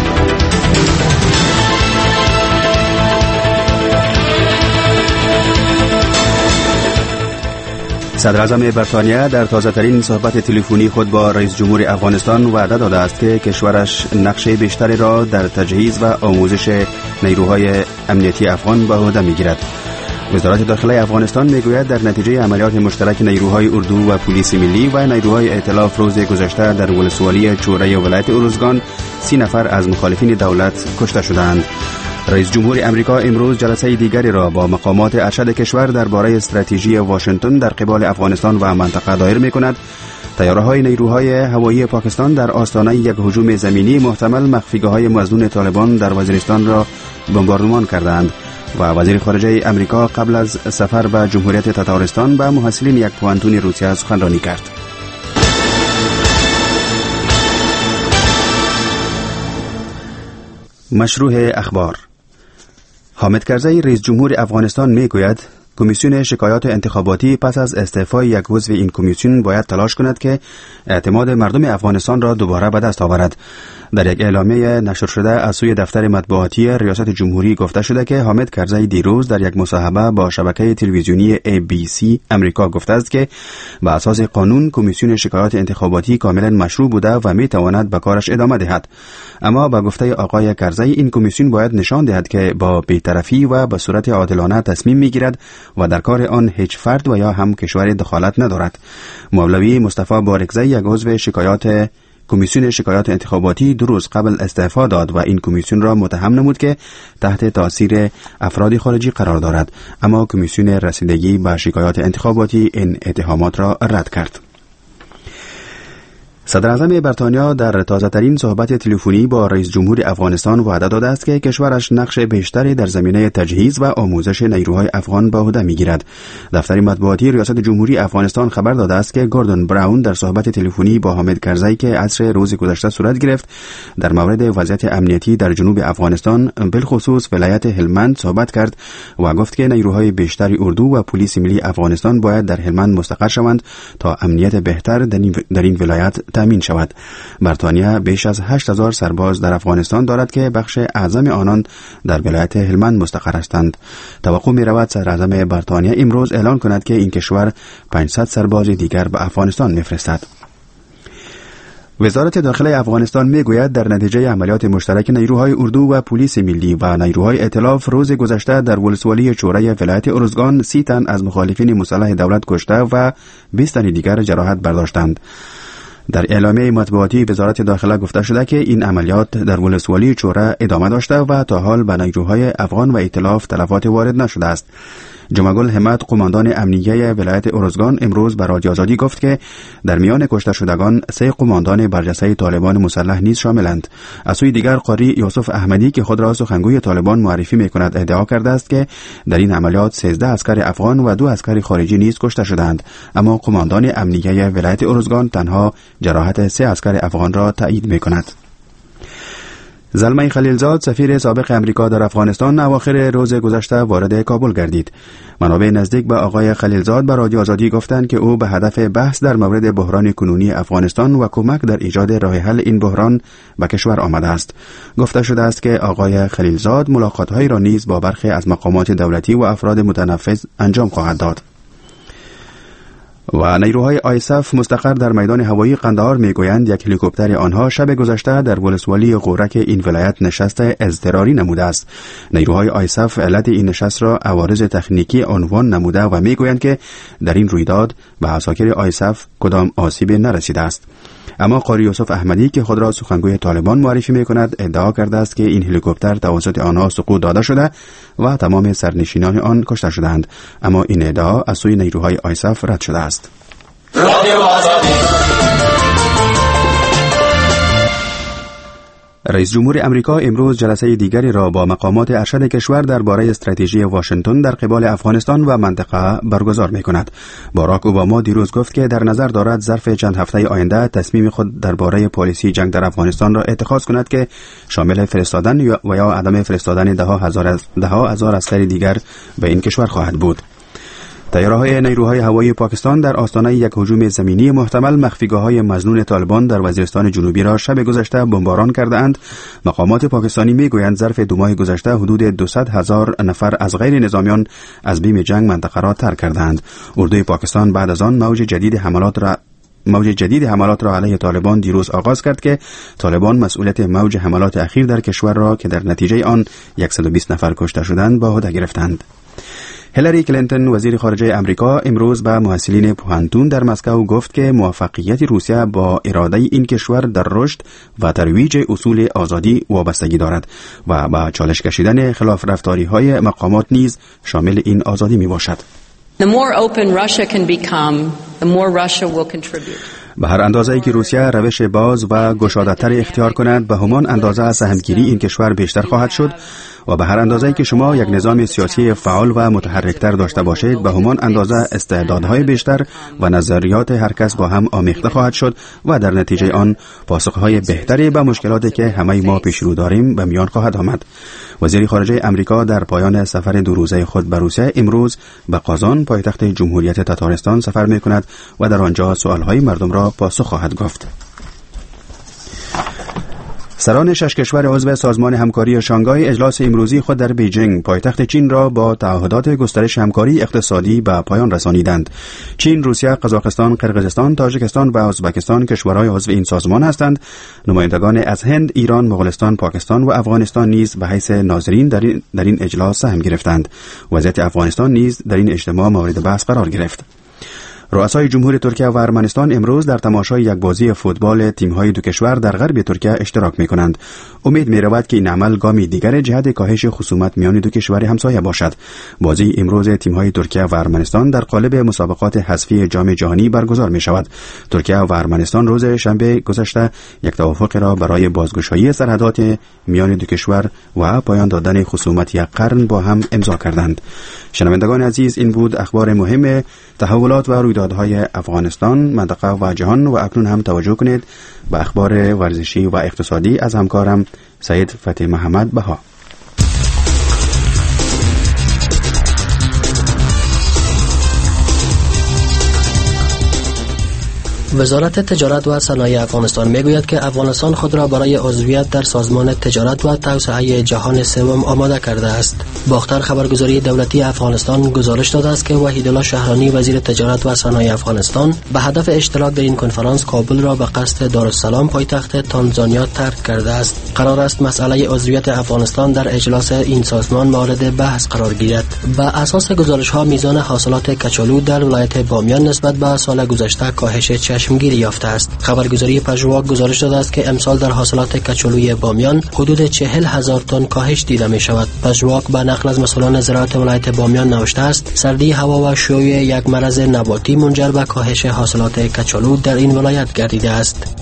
صدر اعظم بریتانیا در تازه ترین صحبت تلفنی خود با رئیس جمهور افغانستان وعده داده است که کشورش نقش بیشتری را در تجهیز و آموزش نیروهای امنیتی افغان به عهده میگیرد. وزارت داخله افغانستان میگوید در نتیجه عملیات مشترک نیروهای اردو و پلیس ملی و نیروهای ائتلاف روز گذشته در ولسوالی چوره ولایت ارزگان سی نفر از مخالفین دولت کشته شدند. رئیس جمهور امریکا امروز جلسه دیگری را با مقامات ارشد کشور درباره استراتژی واشنگتن در قبال افغانستان و منطقه دایر می‌کند. طیاره‌های نیروهای هوایی پاکستان در آستانه یک هجوم زمینی محتمل مخفیگاه‌های مظنون طالبان در وزیرستان را بمباردمان کردند و وزیر خارجه امریکا قبل از سفر به جمهوریت تاتارستان به محصلین یک پوهنتون روسیه سخنرانی کرد. مشروع اخبار. حامد کرزی رئیس جمهور افغانستان میگوید کمیسیون شکایات انتخاباتی پس از استعفای یک عضو این کمیسیون باید تلاش کند که اعتماد مردم افغانستان را دوباره به دست آورد. در یک اعلامیه نشر شده از سوی دفتر مطبوعاتی ریاست جمهوری گفته شده که حامد کرزی دیروز در یک مصاحبه با شبکه تلویزیونی ای بی سی امریکا گفته است که به اساس قانون کمیسیون شکایات انتخاباتی کاملا مشروع بوده و می تواند به کارش ادامه دهد. اما با گفته آقای کرزی این کمیسیون باید نشان دهد که با بی‌طرفی و به صورت عادلانه تصمیم میگیرد و در کار آن هیچ فرد و یا هم کشور دخالت ندارد. مولوی مصطفی بارکزی یک عضو شکایات کمیسیون شکایات انتخاباتی دو روز قبل استعفا داد و این کمیسیون را متهم نمود که تحت تاثیر افراد خارجی قرار دارد، اما کمیسیون رسیدگی به شکایات انتخاباتی این اتهامات را رد کرد. صدر اعظم بریتانیا در تازه ترین صحبت تلفنی با رئیس جمهور افغانستان وعده داده است که کشورش نقش بیشتری در زمینه تجهیز و آموزش نیروهای افغان به عهده میگیرد. دفتر مطبوعاتی ریاست جمهوری افغانستان خبر داده است که گوردون براون در صحبت تلفنی با حامد کرزی که عصر روز گذشته صورت گرفت در مورد وضعیت امنیتی در جنوب افغانستان بالخصوص ولایت هلمند صحبت کرد و گفت که نیروهای بیشتری اردو و پلیس ملی افغانستان باید در هلمند مستقر شوند تا امنیت بهتر در این ولایت تامین شود. بریتانیا بیش از هشت هزار سرباز در افغانستان دارد که بخش اعظم آنان در ولایت هلمند مستقر هستند. توقع می رود صدر اعظم بریتانیا امروز اعلان کند که این کشور پانصد سرباز دیگر به افغانستان می‌فرستد. وزارت داخله افغانستان میگوید در نتیجه عملیات مشترک نیروهای اردو و پلیس ملی و نیروهای ائتلاف روز گذشته در ولسوالی چوره ولایت ارزگان سی تن از مخالفین مسلح دولت کشته و بیست تن دیگر جراحت برداشتند. در اعلامیه مطبوعاتی وزارت داخله گفته شده که این عملیات در ولسوالی چوره ادامه داشته و تا حال به نیروهای افغان و ائتلاف تلفات وارد نشده است. جمعگل همت قماندان امنیه ولایت ارزگان امروز به رادیو آزادی گفت که در میان کشته شدگان سه قماندان برجسته طالبان مسلح نیز شاملند. از سوی دیگر قاری یوسف احمدی که خود را سخنگوی طالبان معرفی می‌کند ادعا کرده است که در این عملیات سیزده عسکر افغان و دو عسکر خارجی نیز کشته شدند، اما قماندان امنیه ولایت ارزگان تنها جراحت سه عسکر افغان را تایید می‌کند. زلمه خلیلزاد سفیر سابق امریکا در افغانستان اواخر روز گذشته وارد کابل گردید. منابع نزدیک به آقای خلیلزاد به رادیو آزادی گفتند که او به هدف بحث در مورد بحران کنونی افغانستان و کمک در ایجاد راه حل این بحران به کشور آمده است. گفته شده است که آقای خلیلزاد ملاقات‌هایی را نیز با برخی از مقامات دولتی و افراد متنفذ انجام خواهد داد. و نیروهای آیسف مستقر در میدان هوایی قندهار میگویند یک هلیکوپتر آنها شب گذشته در ولسوالی غورک این ولایت نشست اضطراری نموده است. نیروهای آیسف علت این نشست را عوارض تکنیکی عنوان نموده و میگویند که در این رویداد به عساکر آیسف کدام آسیب نرسیده است. اما قاری یوسف احمدی که خود را سخنگوی طالبان معرفی می‌کند ادعا کرده است که این هلیکوپتر توسط آنها سقوط داده شده و تمام سرنشینان آن کشته شدند، اما این ادعا از سوی نیروهای آیسف رد شده است. رئیس جمهور امریکا امروز جلسه دیگری را با مقامات ارشد کشور درباره استراتژی واشنگتن در قبال افغانستان و منطقه برگزار می‌کند. باراک اوباما دیروز گفت که در نظر دارد ظرف چند هفته آینده تصمیم خود درباره پالیسی جنگ در افغانستان را اتخاذ کند که شامل فرستادن و یا عدم فرستادن ده ها هزار ده ها هزار عسکر دیگر به این کشور خواهد بود. تیاره‌های نیروهای هوایی پاکستان در آستانه یک هجوم زمینی محتمل مخفیگاه‌های مظنون طالبان در وزیرستان جنوبی را شب گذشته بمباران کرده‌اند. مقامات پاکستانی می‌گویند ظرف دو ماه گذشته حدود دویست هزار نفر از غیر نظامیان از بیم جنگ منطقه را ترک کردند. اردوی پاکستان بعد از آن موج جدید حملات را موج جدید حملات را علیه طالبان دیروز آغاز کرد که طالبان مسئولیت موج حملات اخیر در کشور را که در نتیجه آن صد و بیست نفر کشته شدند به عهده گرفتند. هیلاری کلینتون وزیر خارجه امریکا امروز به محصلین پوهنتون در مسکو گفت که موفقیت روسیه با اراده این کشور در رشد و ترویج اصول آزادی وابستگی دارد و با چالش کشیدن خلاف رفتاری‌های مقامات نیز شامل این آزادی می باشد. The more open Russia can become, the more Russia will contribute. به هر اندازه‌ای که روسیه روش باز و گشاده‌تر اختیار کند به همان اندازه سهمگیری این کشور بیشتر خواهد شد و به هر اندازه‌ای که شما یک نظام سیاسی فعال و متحرکتر داشته باشید به همان اندازه استعدادهای بیشتر و نظریات هر کس با هم آمیخته خواهد شد و در نتیجه آن پاسخهای بهتری به مشکلاتی که همه ما پیش رو داریم به میان خواهد آمد. وزیر خارجه امریکا در پایان سفر دو روزه خود به روسیه امروز به قازان پایتخت جمهوریت تتارستان سفر می‌کند و در آنجا سوالهای مردم را پاسخ خواهد گفت. سران شش کشور عضو سازمان همکاری شانگهای اجلاس امروزی خود در بیجینگ پایتخت چین را با تعهدات گسترش همکاری اقتصادی به پایان رسانیدند. چین، روسیه، قزاقستان، قرقیزستان، تاجیکستان و ازبکستان کشورهای عضو این سازمان هستند. نمایندگان از هند، ایران، مغولستان، پاکستان و افغانستان نیز به حیث ناظرین در این, در این اجلاس سهم گرفتند. وضعیت افغانستان نیز در این اجتماع مورد بحث قرار گرفت. رؤسای جمهور ترکیه و ارمنستان امروز در تماشای یک بازی فوتبال تیم‌های دو کشور در غرب ترکیه اشتراک می‌کنند. امید می‌رود که این عمل گامی دیگر جهت کاهش خصومت میان دو کشور همسایه باشد. بازی امروز تیم‌های ترکیه و ارمنستان در قالب مسابقات حذفی جام جهانی برگزار می‌شود. ترکیه و ارمنستان روز شنبه گذشته یک توافق را برای بازگشایی سرحدات میان دو کشور و پایان دادن خصومت یک قرن با هم امضا کردند. شنوندگان عزیز، این بود اخبار مهم تحولات و رویدادهای افغانستان، منطقه و جهان. و اکنون هم توجه کنید به اخبار ورزشی و اقتصادی از همکارم سید فتح محمد بها. وزارت تجارت و صنایع افغانستان میگوید که افغانستان خود را برای عضویت در سازمان تجارت و توسعه جهان سوم آماده کرده است. باختر خبرگزاری دولتی افغانستان گزارش داده است که وحیدالله شهرانی وزیر تجارت و صنایع افغانستان به هدف اشتراک در این کنفرانس کابل را به قصد دارالسلام پایتخت تانزانیا ترک کرده است. قرار است مسئله عضویت افغانستان در اجلاس این سازمان مورد بحث قرار گیرد. به اساس گزارش ها میزان حاصلات کچالو در ولایت بامیان نسبت به سال گذشته کاهش چشم چشمگیری یافته است. خبرگزاری پژواک گزارش داده است که امسال در حاصلات کچالوی بامیان حدود چهل هزار تن کاهش دیده می شود. پژواک به نقل از مسئولان زراعت ولایت بامیان نوشته است سردی هوا و شیوع یک مرض نباتی منجر به کاهش حاصلات کچالو در این ولایت گردیده است.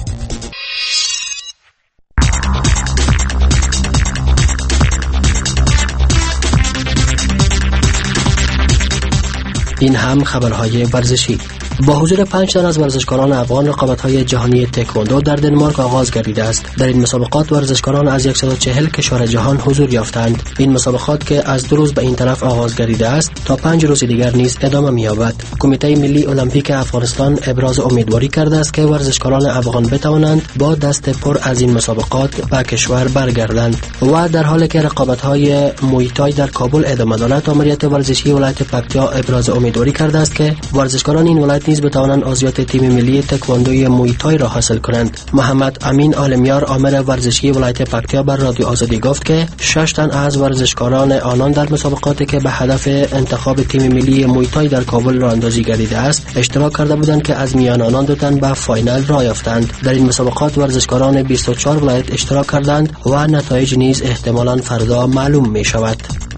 این هم خبرهای ورزشی. با حضور پنج تن از ورزشکاران افغان رقابت‌های جهانی تکواندو در دنمارک آغاز گردیده است. در این مسابقات ورزشکاران از صد و چهل کشور جهان حضور یافتند. این مسابقات که از دو روز به این طرف آغاز گردیده است تا پنج روز دیگر نیز ادامه می‌یابد. کمیته ملی المپیک افغانستان ابراز امیدواری کرده است که ورزشکاران افغان بتوانند با دست پر از این مسابقات به کشور برگردند. و در حالی که رقابت‌های مویتای در کابل ادامه دارد، ماموریت ورزشی ولایت پکتیا ابراز امیدواری کرده است که ورزشکاران این ولایت نیز بتوانند عضویت تیم ملی تکواندوی مویتای را حاصل کنند. محمد امین عالمیار آمر ورزشی ولایت پکتیا بر رادیو آزادی گفت که شش تن از ورزشکاران آنان در مسابقاتی که به هدف انتخاب تیم ملی مویتای در کابل راه اندازی گردیده است اشتراک کرده بودند که از میان آنان دو تن به فاینال راه یافتند. در این مسابقات ورزشکاران بیست و چهار ولایت اشتراک کردند و نتایج نیز احتمالاً فردا معلوم می شود.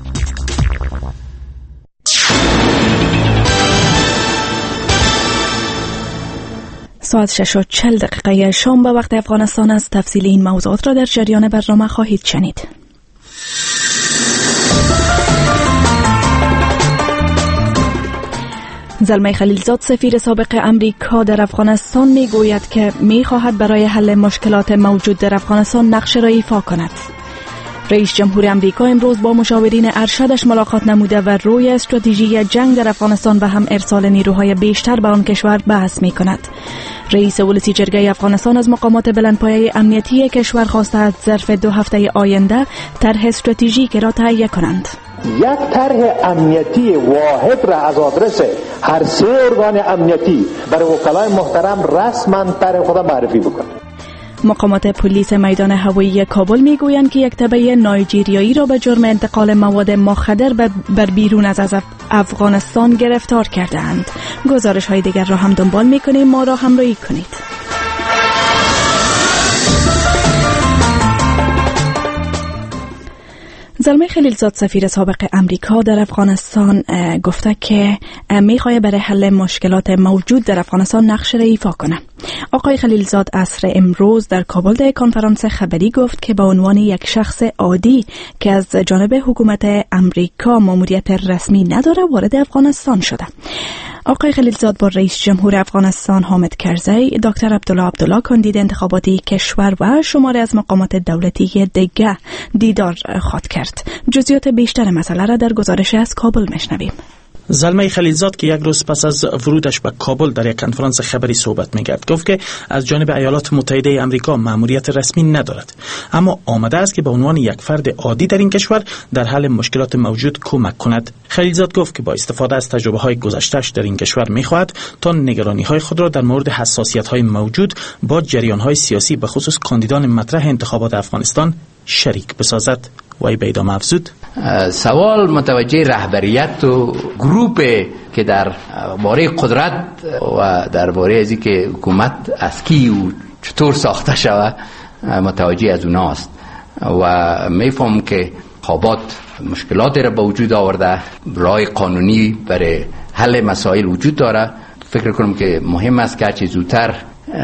ساعت شش و چهل دقیقه شام به وقت افغانستان است. تفصیل این موضوعات را در جریان برنامه خواهید شنید. زلمه خلیلزاد سفیر سابق امریکا در افغانستان می گوید که می خواهد برای حل مشکلات موجود در افغانستان نقشه را ایفا کند. رئیس جمهور امریکا امروز با مشاورین ارشدش ملاقات نموده و روی استراتژی جنگ در افغانستان و هم ارسال نیروهای بیشتر به آن کشور بحث می کند. رئیس ولسی جرگه افغانستان از مقامات بلندپایه امنیتی کشور خواسته است ظرف دو هفته آینده طرح استراتژیکی را تهیه کنند. یک طرح امنیتی واحد را از آدرس هر سه ارگان امنیتی برای وکلای محترم رسما طرح خود معرفی بکنند. مقامات پلیس میدان هوایی کابل میگویند که یک تبع نایجیریایی را به جرم انتقال مواد مخدر بر بیرون از افغانستان گرفتار کردند. گزارش های دیگر را هم دنبال میکنیم، ما را همراهی کنید. زلمه خلیلزاد سفیر سابق امریکا در افغانستان گفته که میخواد برای حل مشکلات موجود در افغانستان نقشه را ایفا کنه. آقای خلیلزاد عصر امروز در کابل در کنفرانس خبری گفت که به عنوان یک شخص عادی که از جانب حکومت امریکا ماموریت رسمی نداره وارد افغانستان شده. آقای خلیلزاد با رئیس جمهور افغانستان حامد کرزی، دکتر عبدالله عبدالله کاندید انتخاباتی کشور و شماری از مقامات دولتی دیگر دیدار خواهد کرد. جزئیات بیشتر مسئله را در گزارش از کابل میشنویم. زلمه خلیلزاد که یک روز پس از ورودش به کابل در یک کنفرانس خبری صحبت می‌کرد گفت که از جانب ایالات متحده آمریکا مأموریت رسمی ندارد، اما آمده است که به عنوان یک فرد عادی در این کشور در حل مشکلات موجود کمک کند. خلیلزاد گفت که با استفاده از تجربه‌های گذشته‌اش در این کشور می‌خواهد تا نگرانی‌های خود را در مورد حساسیت‌های موجود با جریان‌های سیاسی به خصوص کاندیدان مطرح انتخابات افغانستان شریک بسازد. وای بیدام افزود سوال متوجه رهبریت و گروپ که در باره قدرت و در باره ازی که حکومت از کی و چطور ساخته شود متوجه از اوناست و میفهم که خوابات مشکلاتی را به وجود آورده، راه قانونی برای حل مسائل وجود داره. فکر کنم که مهم است که هرچی زودتر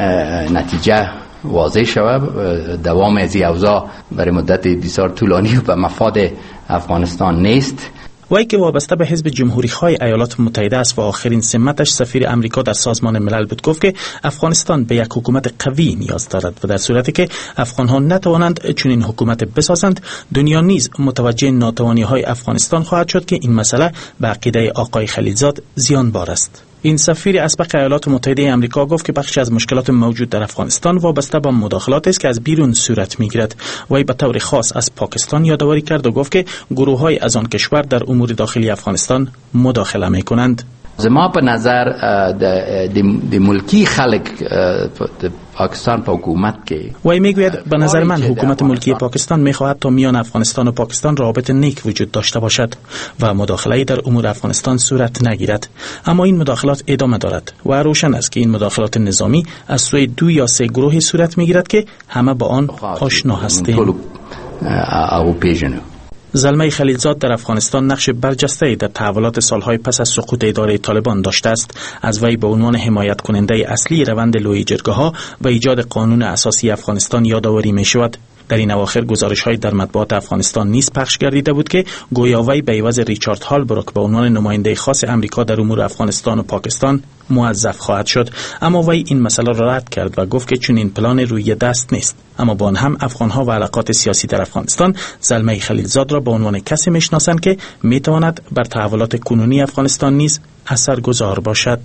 نتیجه واضح شود. دوام از این اوضاع برای مدت بسیار طولانی و به مفاد افغانستان نیست. وی که وابسته به حزب جمهوری‌خواه ایالات متحده است و آخرین سمتش سفیر امریکا در سازمان ملل بود، گفت که افغانستان به یک حکومت قوی نیاز دارد و در صورتی که افغان‌ها نتوانند چنین حکومت بسازند، دنیا نیز متوجه ناتوانی‌های افغانستان خواهد شد که این مسئله به عقیده آقای خلیلزاد زیانبار است. این سفیر اسبق ایالات متحده آمریکا گفت که بخشی از مشکلات موجود در افغانستان وابسته به مداخلات است که از بیرون صورت می‌گیرد. وی به طور خاص از پاکستان یادآوری کرد و گفت که گروه‌های از آن کشور در امور داخلی افغانستان مداخله می‌کنند. زما په نظر د ملکی خلک پاکستان په حکومت کې وی میگوید به نظر من حکومت ملکی پاکستان میخواهد تا میان افغانستان و پاکستان رابط نیک وجود داشته باشد و مداخله در امور افغانستان صورت نگیرد، اما این مداخلات ادامه دارد و روشن است که این مداخلات نظامی از سوی دو یا سه گروهی صورت میگیرد که همه با آن آشنا هستیم. زلمه خلیلزاد در افغانستان نقش برجسته‌ای در تحولات سالهای پس از سقوط اداره طالبان داشته است. از وی به عنوان حمایت کننده اصلی روند لوی جرگه‌ها و ایجاد قانون اساسی افغانستان یادآوری می‌شود. در این اواخر گزارش‌های در مطبوعات افغانستان نیز پخش گردیده بود که گویا وی به عوض ریچارد هالبروک به عنوان نماینده خاص امریکا در امور افغانستان و پاکستان موظف خواهد شد، اما وی این مسئله را رد کرد و گفت که چون این پلان روی دست نیست. اما با آن هم افغان‌ها و علاقات سیاسی در افغانستان زلمه خلیلزاد را به عنوان کسی میشناسند که میتواند بر تحولات کنونی افغانستان نیز اثرگذار باشد.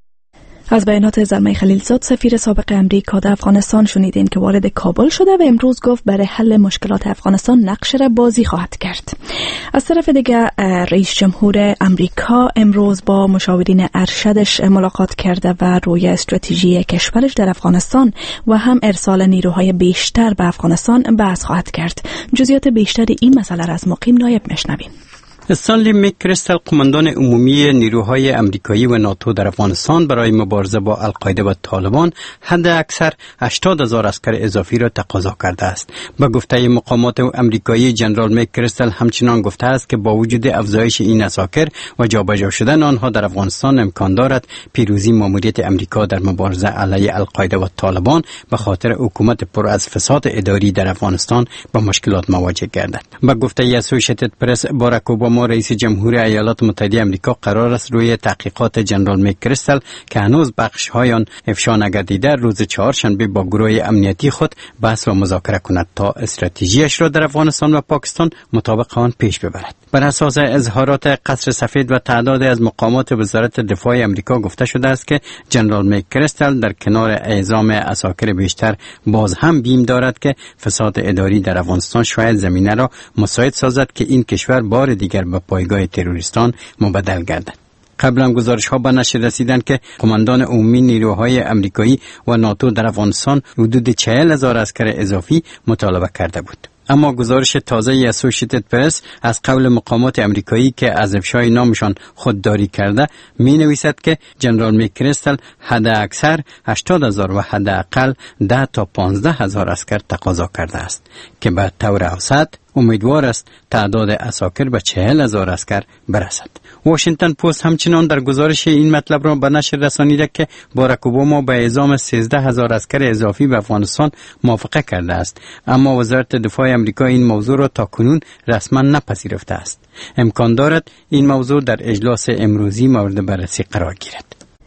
از بیانات زلمه خلیلزاد سفیر سابق امریکا در افغانستان شنیدین که وارد کابل شده و امروز گفت برای حل مشکلات افغانستان نقش را بازی خواهد کرد. از طرف دیگر رئیس جمهور امریکا امروز با مشاورین ارشدش ملاقات کرده و روی استراتژی کشورش در افغانستان و هم ارسال نیروهای بیشتر به افغانستان بحث خواهد کرد. جزئیات بیشتر این مسئله را از مقیم نایب میشنویم. استانلی مک‌کریستل قماندان عمومی نیروهای امریکایی و ناتو در افغانستان برای مبارزه با القاعده و طالبان حد اکثر هشتاد هزار عسکر اضافی را تقاضا کرده است. به گفته مقامات امریکایی جنرال مک‌کریستل همچنان گفته است که با وجود افزایش این عساکر و جابجا شدن آنها در افغانستان امکان دارد پیروزی ماموریت امریکا در مبارزه علیه القاعده و طالبان به خاطر حکومت پر از فساد اداری در افغانستان با مشکلات مواجه گردد. به گفته اسوسییتد پرس باراک اوباما رئیس جمهور ایالات متحده آمریکا قرار است روی تحقیقات جنرال مک‌کریستل که هنوز بخش های آن افشا نگردیده روز چهارشنبه با گروه امنیتی خود بحث و مذاکره کند تا استراتژیش را در افغانستان و پاکستان مطابق آن پیش ببرد. بر اساس اظهارات قصر سفید و تعداد از مقامات وزارت دفاع آمریکا گفته شده است که جنرال مک‌کریستل در کنار اعزام عساکر بیشتر باز هم بیم دارد که فساد اداری در افغانستان شاید زمینه را مساعد سازد که این کشور بار دیگر به پایگاه تروریستان مبدل گردد. قبلا گزارش ها به نشر رسیدند که قماندان عمومی نیروهای امریکایی و ناتو در افغانستان حدود چهل هزار عسکر اضافی مطالبه کرده بود. اما گزارش تازه اسوسییتد پرس از قول مقامات امریکایی که از افشای نامشان خودداری کرده می نویسد که جنرال مک‌کریستل حد اکثر هشتاد هزار و حد اقل ده تا پانزده هزار عسکر تقاضا کرده است که به طور اوسط امیدوار است تعداد عساکر به چهل هزار عسکر برسد. واشنگتن پست همچنان در گزارش این مطلب را به نشر رسانیده که باراک اوباما به اعزام سیزده هزار عسکر اضافی به افغانستان موافقه کرده است، اما وزارت دفاع آمریکا این موضوع را تاکنون رسما نپذیرفته است. امکان دارد این موضوع در اجلاس امروزی مورد بررسی قرار گیرد.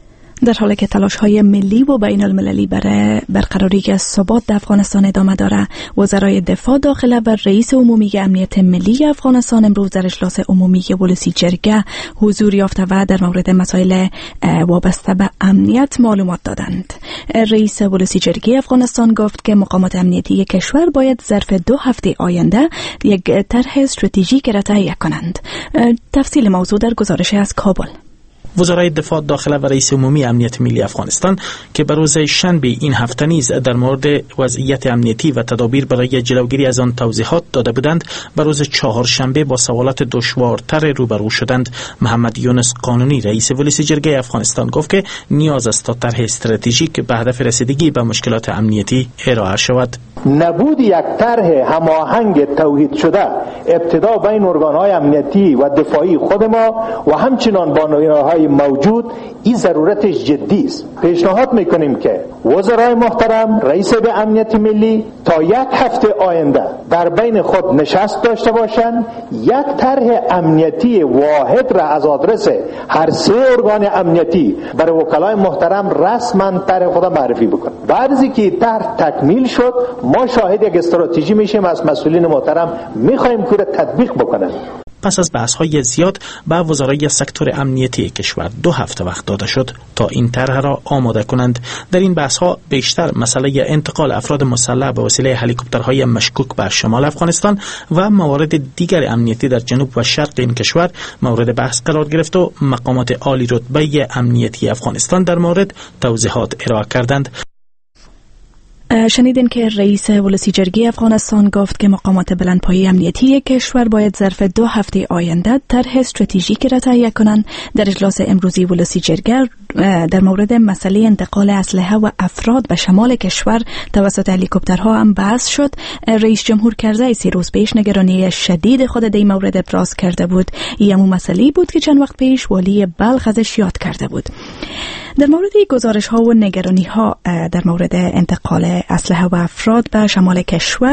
در حالی که تلاش‌های ملی و بین المللی برای برقراری ثبات در افغانستان ادامه دارد، وزرای دفاع داخله و رئیس عمومی امنیت ملی افغانستان امروز در اجلاس عمومی ولسی جرگه حضور یافته و در مورد مسائل وابسته به امنیت معلومات دادند. رئیس ولسی جرگه افغانستان گفت که مقامات امنیتی کشور باید ظرف دو هفته آینده یک طرح استراتژیک را تهیه کنند. تفصیل موضوع در گزارش از کابل. وزرای دفاع داخله و رئیس عمومی امنیت ملی افغانستان که به روز شنبه این هفته نیز در مورد وضعیت امنیتی و تدابیر برای جلوگیری از آن توضیحات داده بودند، به روز چهارشنبه با سوالات دشوارتر روبرو شدند. محمد یونس قانونی رئیس ولسی جرگه افغانستان گفت که نیاز است تا طرح استراتژیک به هدف رسیدگی به مشکلات امنیتی ارائه شود. نبود یک طرح هماهنگ توحید شده ابتدا بین ارگان‌های امنیتی و دفاعی خود ما و همچنان با نیروهای موجود این ضرورتش جدی است. پیشنهاد میکنیم که وزرای محترم رئیس به امنیت ملی تا یک هفته آینده در بین خود نشست داشته باشند، یک طرح امنیتی واحد را از آدرس هر سه ارگان امنیتی برای وکلای محترم رسما طرح خود معرفی بکنند. بعد از اینکه طرح تکمیل شد ما شاهد یک استراتژی میشیم، از مسئولین محترم میخوایم که تطبیق بکنند. پس از بحث‌های زیاد به وزرای سکتور امنیتی کشور دو هفته وقت داده شد تا این طرح را آماده کنند. در این بحث‌ها بیشتر مسئله انتقال افراد مسلح به وسیله هلیکوپترهای مشکوک به شمال افغانستان و موارد دیگر امنیتی در جنوب و شرق این کشور مورد بحث قرار گرفت و مقامات عالی رتبه امنیتی افغانستان در مورد توضیحات ارائه کردند. شنیدین که رئیس ولسی جرگه افغانستان گفت که مقامات بلندپایه امنیتی کشور باید ظرف دو هفته آینده طرح استراتژیکی را تهیه کنند. در اجلاس امروزی ولسی جرگه در مورد مسئله انتقال اسلحه و افراد به شمال کشور توسط هلیکوپترها هم بحث شد. رئیس جمهور کرزی سی روز پیش نگرانی شدید خود در این مورد ابراز کرده بود. این همون مسئله بود که چند وقت پیش والی بلخ ازش یاد کرده بود. در مورد گزارش ها و نگرانی ها در مورد انتقال اسلحه و افراد به شمال کشور،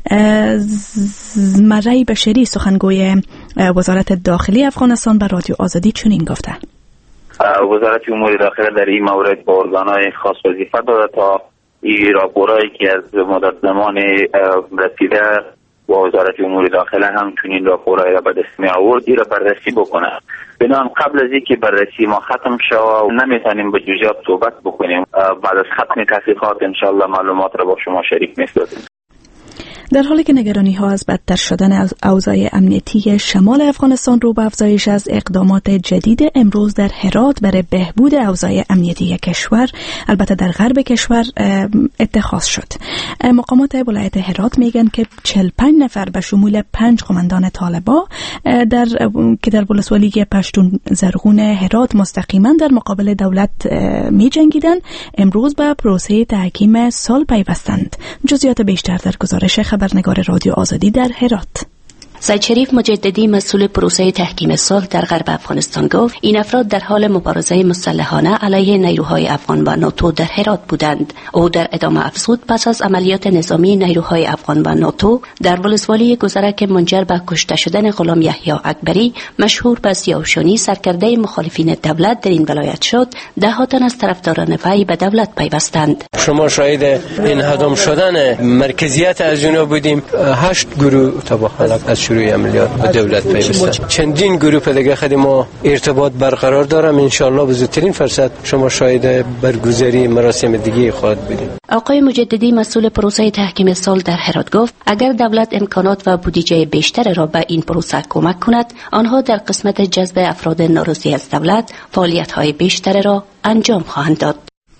مرعی بشری سخنگوی وزارت داخلی افغانستان به رادیو آزادی چنین گفته: وزارت امور داخله در این مورد با ارگان‌های خاص وظیفه داده تا این راپورایی که از مدت زمان رسیده و وزارت امور داخله هم چنین راپورایی را به دست می آورد این را بررسی بکنه. بنابراین قبل از اینکه بررسی ما ختم شود نمیتونیم به جزئیات صحبت بکنیم. بعد از ختم تحقیقات انشالله معلومات را با شما شریک می‌سازیم. در حالی که نگرانی ها از بدتر شدن اوضاع امنیتی شمال افغانستان رو به افزایش از اقدامات جدید امروز در هرات برای بهبود اوضاع امنیتی کشور، البته در غرب کشور، اتخاذ شد. مقامات ولایت هرات میگن که چهل و پنج نفر به شمول پنج قماندان طالبا در که در ولسوالی پشتون زرغون هرات مستقیما در مقابل دولت می جنگیدن، امروز به پروسه تحکیم صلح پیوستند. جزئیات بیشتر در گزارش خبرنگار رادیو آزادی در هرات. سید شریف مجددی مسئول پروسه تحکیم صلح در غرب افغانستان گفت این افراد در حال مبارزه مسلحانه علیه نیروهای افغان و ناتو در هرات بودند. او در ادامه افزود پس از عملیات نظامی نیروهای افغان و ناتو در ولسوالی گذره که منجر به کشته شدن غلام یحیی اکبری مشهور به ضیاءالشونی سرکرده مخالفین دولت در این ولایت شد، ده ها تن از طرفداران وی به دولت پیوستند. شما شاهد این هدام شدن مرکزیت از جنوب بودیم. هشت گروه تباهی از شروع عملیات به دولت پیوستند. چندین گروه دیگه خدمات ما ارتباط برقرار دارم. ان شاء الله به زودترین فرصت شما شاهد برگزاری مراسم دیگه خواهد بودیم. آقای مجددی مسئول پروسه تحکیم صلح در هرات گفت اگر دولت امکانات و بودجه بیشتر را به این پروسه کمک کند، آنها در قسمت جذب افراد ناراضی از دولت فعالیت‌های بیشتر را انجام خواهند داد.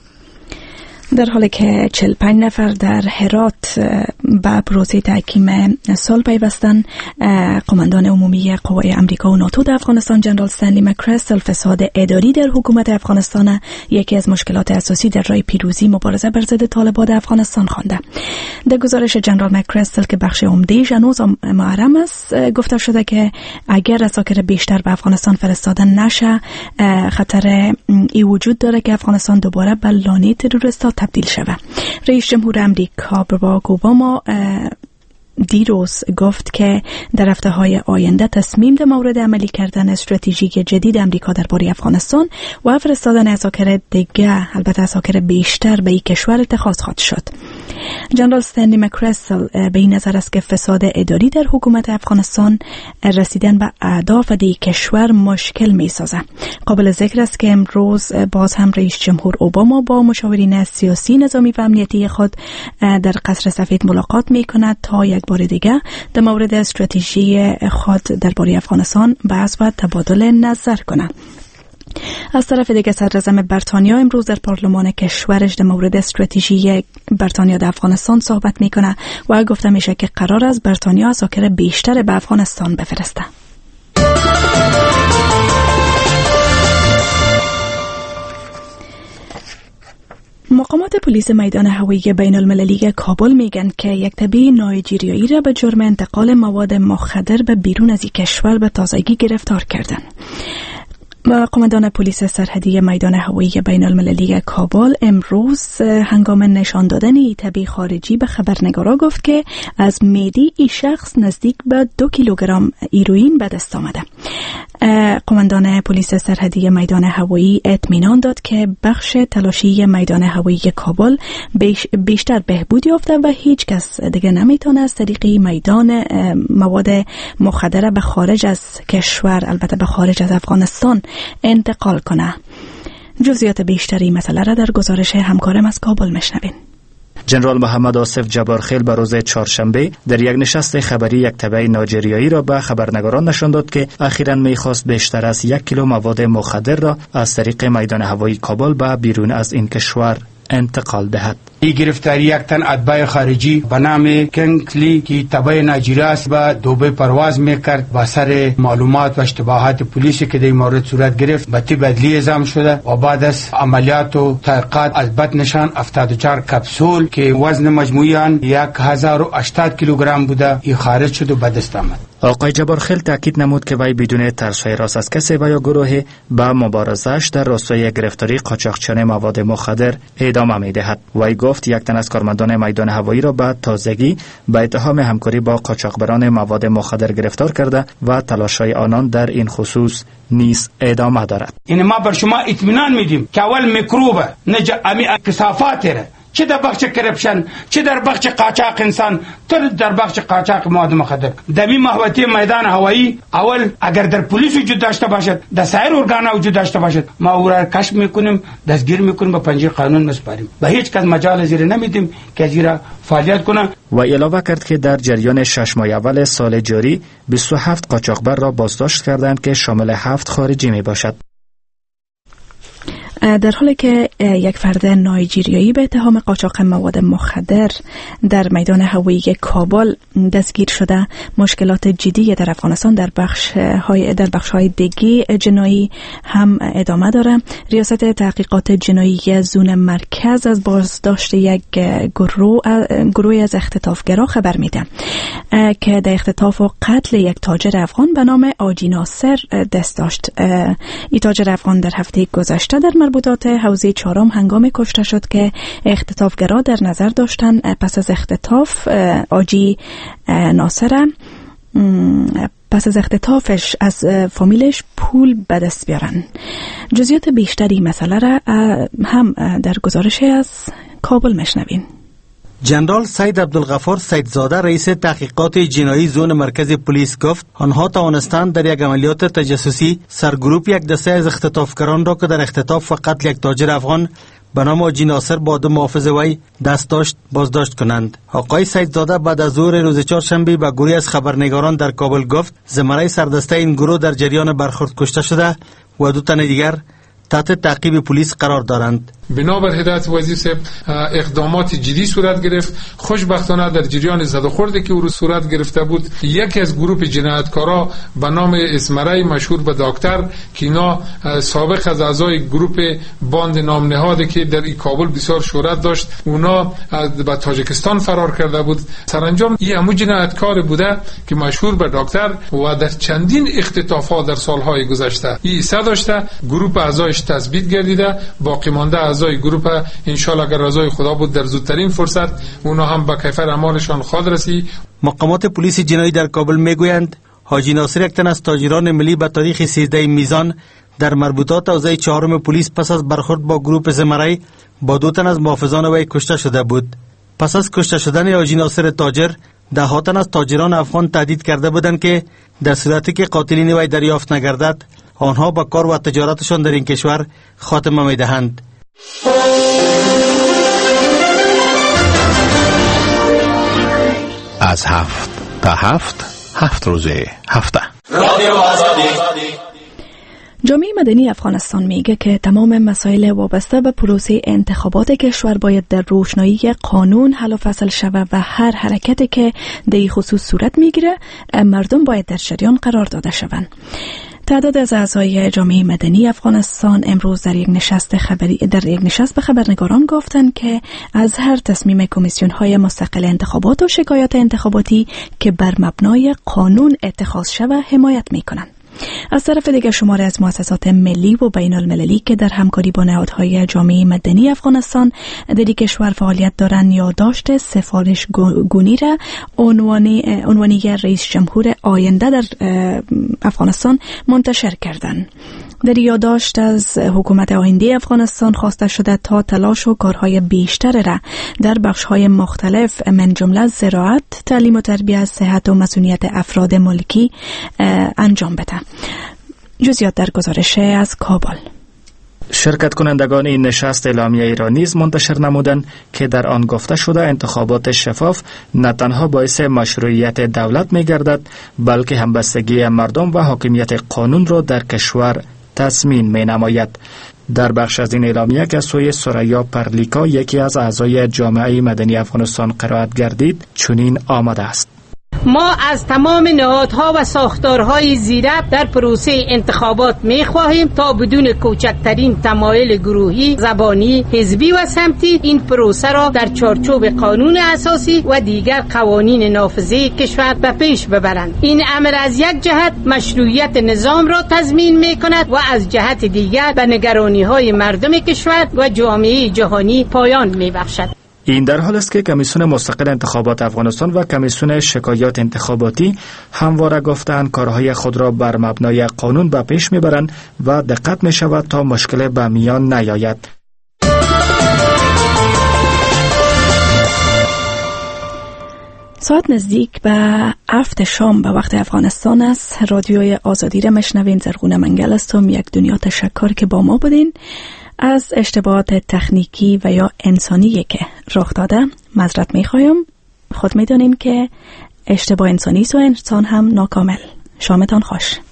در حالی که چهل و پنج نفر در هرات به پروسه تحکیم صلح پیوستند، قماندان عمومی قوای امریکا و ناتو در افغانستان جنرال استنلی مکرستل فساد اداری در حکومت افغانستان یکی از مشکلات اساسی در راه پیروزی مبارزه بر ضد طالبان افغانستان خوانده. در گزارش جنرال مکرستل که بخش عمده‌اش هنوز محرم است، گفته شده که اگر اساکر بیشتر به افغانستان فرستاده نشه، خطر ای وجود داره که افغانستان دوباره به لانه تروریست‌ها تبدیل شود. رئیس جمهور امریکا باراک اوباما دیروز گفت که در هفته‌های آینده تصمیم در مورد عملی کردن استراتژیک جدید امریکا درباره افغانستان و فرستادن اساکر دیگه، البته اساکر بیشتر، به این کشور اتخاذ خواهد شد. جنرال استنلی مکرستل به این نظر است که فساد اداری در حکومت افغانستان رسیدن به اهداف دی کشور مشکل می سازه. قابل ذکر است که امروز باز هم رئیس جمهور اوباما با مشاورین سیاسی، نظامی و امنیتی خود در قصر سفید ملاقات می کند تا یک بار دیگه در مورد استراتژی خود درباره افغانستان بحث و تبادل نظر کند. از طرف دیگه صدراعظم بریتانیا امروز در پارلمان کشورش در مورد استراتژی بریتانیا در افغانستان صحبت میکنه و گفته میشه که قرار است بریتانیا اساکر بیشتر به افغانستان بفرسته. مقامات پلیس میدان هوایی بین المللی کابل میگن که یک تبع نایجریایی را به جرم انتقال مواد مخدر به بیرون از این کشور به تازگی گرفتار کردند. قماندان پلیس سرحدی میدان هوایی بین المللی کابل امروز هنگام نشان دادن این تبع خارجی به خبرنگارا گفت که از معده این شخص نزدیک به دو کیلوگرم هیروئین به دست آمده. قماندان پلیس سرحدی میدان هوایی اطمینان داد که بخش تلاشی میدان هوایی کابل بیش بیشتر بهبود یافته و هیچ کس دیگه نمیتونه از طریق میدان مواد مخدر به خارج از کشور، البته به خارج از افغانستان، انتقال کنه. جزئیات بیشتری مسئله را در گزارش همکارم از کابل میشنوین. جنرال محمد آصف جبارخیل به روز چهارشنبه در یک نشست خبری یک تبع نایجریایی را به خبرنگاران نشان داد که اخیراً می‌خواست بیشتر از یک کیلو مواد مخدر را از طریق میدان هوایی کابل به بیرون از این کشور انتقال دهد. این گرفتاری یک تن اتباع خارجی به نام کنگلی که تبع نایجیریا است به دوبه پرواز میکرد با سر معلومات و اشتباهات پلیسی که در این مورد صورت گرفت به تیب عدلی اعزام شده و بعد از عملیات و تحقیقات از بد نشان هفتاد و چهار کپسول که وزن مجموعی آن یک هزار و هشتاد کیلوگرم بوده ای خارج شد و به دست آمد. آقای جبارخیل تاکید نمود که وی بدون ترس و هراس از کسی و یا گروهی به مبارزه‌اش در راستای گرفتاری قاچاقچیان مواد مخدر ادامه می‌دهد. وی گفت یک تن از کارمندان میدان هوایی را به تازگی به اتهام همکاری با قاچاقبران مواد مخدر گرفتار کرده و تلاش‌های آنان در این خصوص نیز ادامه دارد. این ما بر شما اطمینان میدیم که اول میکروب نجا امی کثافات ره چه در بخش کرپشن چه در بخش قاچاق انسان تا در بخش قاچاق مواد مخدر دمی محوطه میدان هوایی اول اگر در پلیس وجود داشته باشد در سایر ارگان‌ها وجود داشته باشد ما او را کشف میکنیم دستگیر میکنیم به پنجره قانون مسپاریم به هیچ کس مجال زیر نمیدیم که زیرا فعالیت کنه. و علاوه کرد که در جریان شش ماه اول سال جاری بیست و هفت قاچاقبر را بازداشت کردند که شامل هفت خارجی می باشد. در حالی که یک فرد نایجیریایی به اتهام قاچاق مواد مخدر در میدان هوایی کابل دستگیر شده، مشکلات جدی در افغانستان در بخش های در بخش های دیگه جنایی هم ادامه داره. ریاست تحقیقات جنایی زون مرکز از بازداشت یک گروه گروه از اختطافگرا خبر میده که در اختطاف و قتل یک تاجر افغان به نام آجی ناصر دست داشت. این تاجر افغان در هفته گذشته در مربوطات حوزه چهارم هنگام کشته شد که اختطافگرا در نظر داشتن پس از اختطاف آجی ناصر پس از اختطافش از فامیلش پول به دست بیارن. جزئیات بیشتری مسئله را هم در گزارش از کابل میشنوین. جنرال سید عبدالغفار سیدزاده رئیس تحقیقات جنایی زون مرکز پلیس گفت آنها توانستند در یک عملیات تجسسی سرگروپ یک دسته از اختطافگران را که در اختطاف و قتل یک تاجر افغان به نام آجی ناصر با دو محافظ وی دست داشت بازداشت کنند. آقای سیدزاده بعد از ظهر روز چهارشنبه به گروهی از خبرنگاران در کابل گفت زمره سردسته این گروه در جریان برخورد کشته شده و دو تن دیگر تحت تعقیب پلیس قرار دارند. بنابر هدایت وزیر صاحب اقدامات جدی صورت گرفت. خوشبختانه در جریان زد و خورد که او صورت گرفته بود یکی از گروه جنایتکارا به نام اسمرای مشهور به دکتر که اینا سابق از اعضای گروه باند نام نهاده که در ای کابل بسیار شهرت داشت اونا به تاجیکستان فرار کرده بود. سرانجام این همون جنایتکار بوده که مشهور به دکتر و در چندین اختطافات در سالهای گذشته این ایسا داشته. گروه اعضایش تثبیت گردیده، باقی مانده اعضای گروه ان شاء الله اگر رضای خدا بود در زودترین فرصت اونا هم به کیفر اعمالشان خواهد رسید. مقامات پلیس جنایی در کابل میگویند حاجی ناصر یک تن از تاجران ملی به تاریخ سیزده میزان در مربوطات حوزه چهارم پلیس پس از برخورد با گروه زمرای با دو تن از محافظان وی کشته شده بود. پس از کشته شدن حاجی ناصر تاجر ده ها تن از تاجران افغان تهدید کرده بودند که در صورتی که قاتلین وی دریافت نگردد آنها با کار و تجارتشان در این کشور خاتمه میدهند. از هفت تا هفت هفت روزه هفته جامعه مدنی افغانستان میگه که تمام مسائل وابسته به پروسه انتخابات کشور باید در روشنایی قانون حل و فصل شود و هر حرکتی که در این خصوص صورت میگیره مردم باید در جریان قرار داده شوند. تعداد از اعضای جامعه مدنی افغانستان امروز در یک نشست خبری در یک نشست به خبرنگاران گفتند که از هر تصمیم کمیسیون‌های مستقل انتخابات و شکایات انتخاباتی که بر مبنای قانون اتخاذ شود حمایت می‌کنند. از طرف دیگر شماری از مؤسسات ملی و بین المللی که در همکاری با نهادهای جامعه مدنی افغانستان در این کشور فعالیت دارند یادداشت سفارش گونی را عنوانی عنوانی رئیس جمهور آینده در افغانستان منتشر کردند. در یادداشت از حکومت آینده افغانستان خواسته شده تا تلاش و کارهای بیشتر را در بخش‌های مختلف من جمله زراعت، تعلیم و تربیت، صحت و مسئولیت افراد ملکی انجام بده. جزئیات در گزارش از کابل. شرکت کنندگان این نشست اعلامیه ایران نیز منتشر نمودند که در آن گفته شده انتخابات شفاف نه تنها باعث مشروعیت دولت می گردد بلکه همبستگی مردم و حاکمیت قانون را در کشور تضمین می نماید. در بخش از این اعلامیه که سوی سریا پرلیکا یکی از اعضای جامعه مدنی افغانستان قرائت گردید چنین آمده است: ما از تمام نهادها و ساختارهای زیرک در پروسه انتخابات می خواهیم تا بدون کوچکترین تمایل گروهی، زبانی، حزبی و سمتی این پروسه را در چارچوب قانون اساسی و دیگر قوانین نافذه کشور به پیش ببرند. این امر از یک جهت مشروعیت نظام را تضمین می کند و از جهت دیگر به نگرانی های مردم کشور و جامعه جهانی پایان می بخشد. این در حال است که کمیسیون مستقل انتخابات افغانستان و کمیسیون شکایات انتخاباتی همواره گفتند کارهای خود را بر مبنای قانون به پیش میبرند و دقت می شود تا مشکل به میان نیاید. ساعت نزدیک به هفت شام به وقت افغانستان است. رادیوی آزادی را مشنوین. زرغونه منگل هستم. یک دنیا تشکر که با ما بودین. از اشتباهات تکنیکی و یا انسانی که رخ داده معذرت می‌خوایم. خود می‌دانیم که اشتباه انسانی سو انسان هم ناکامل. شامتان خوش.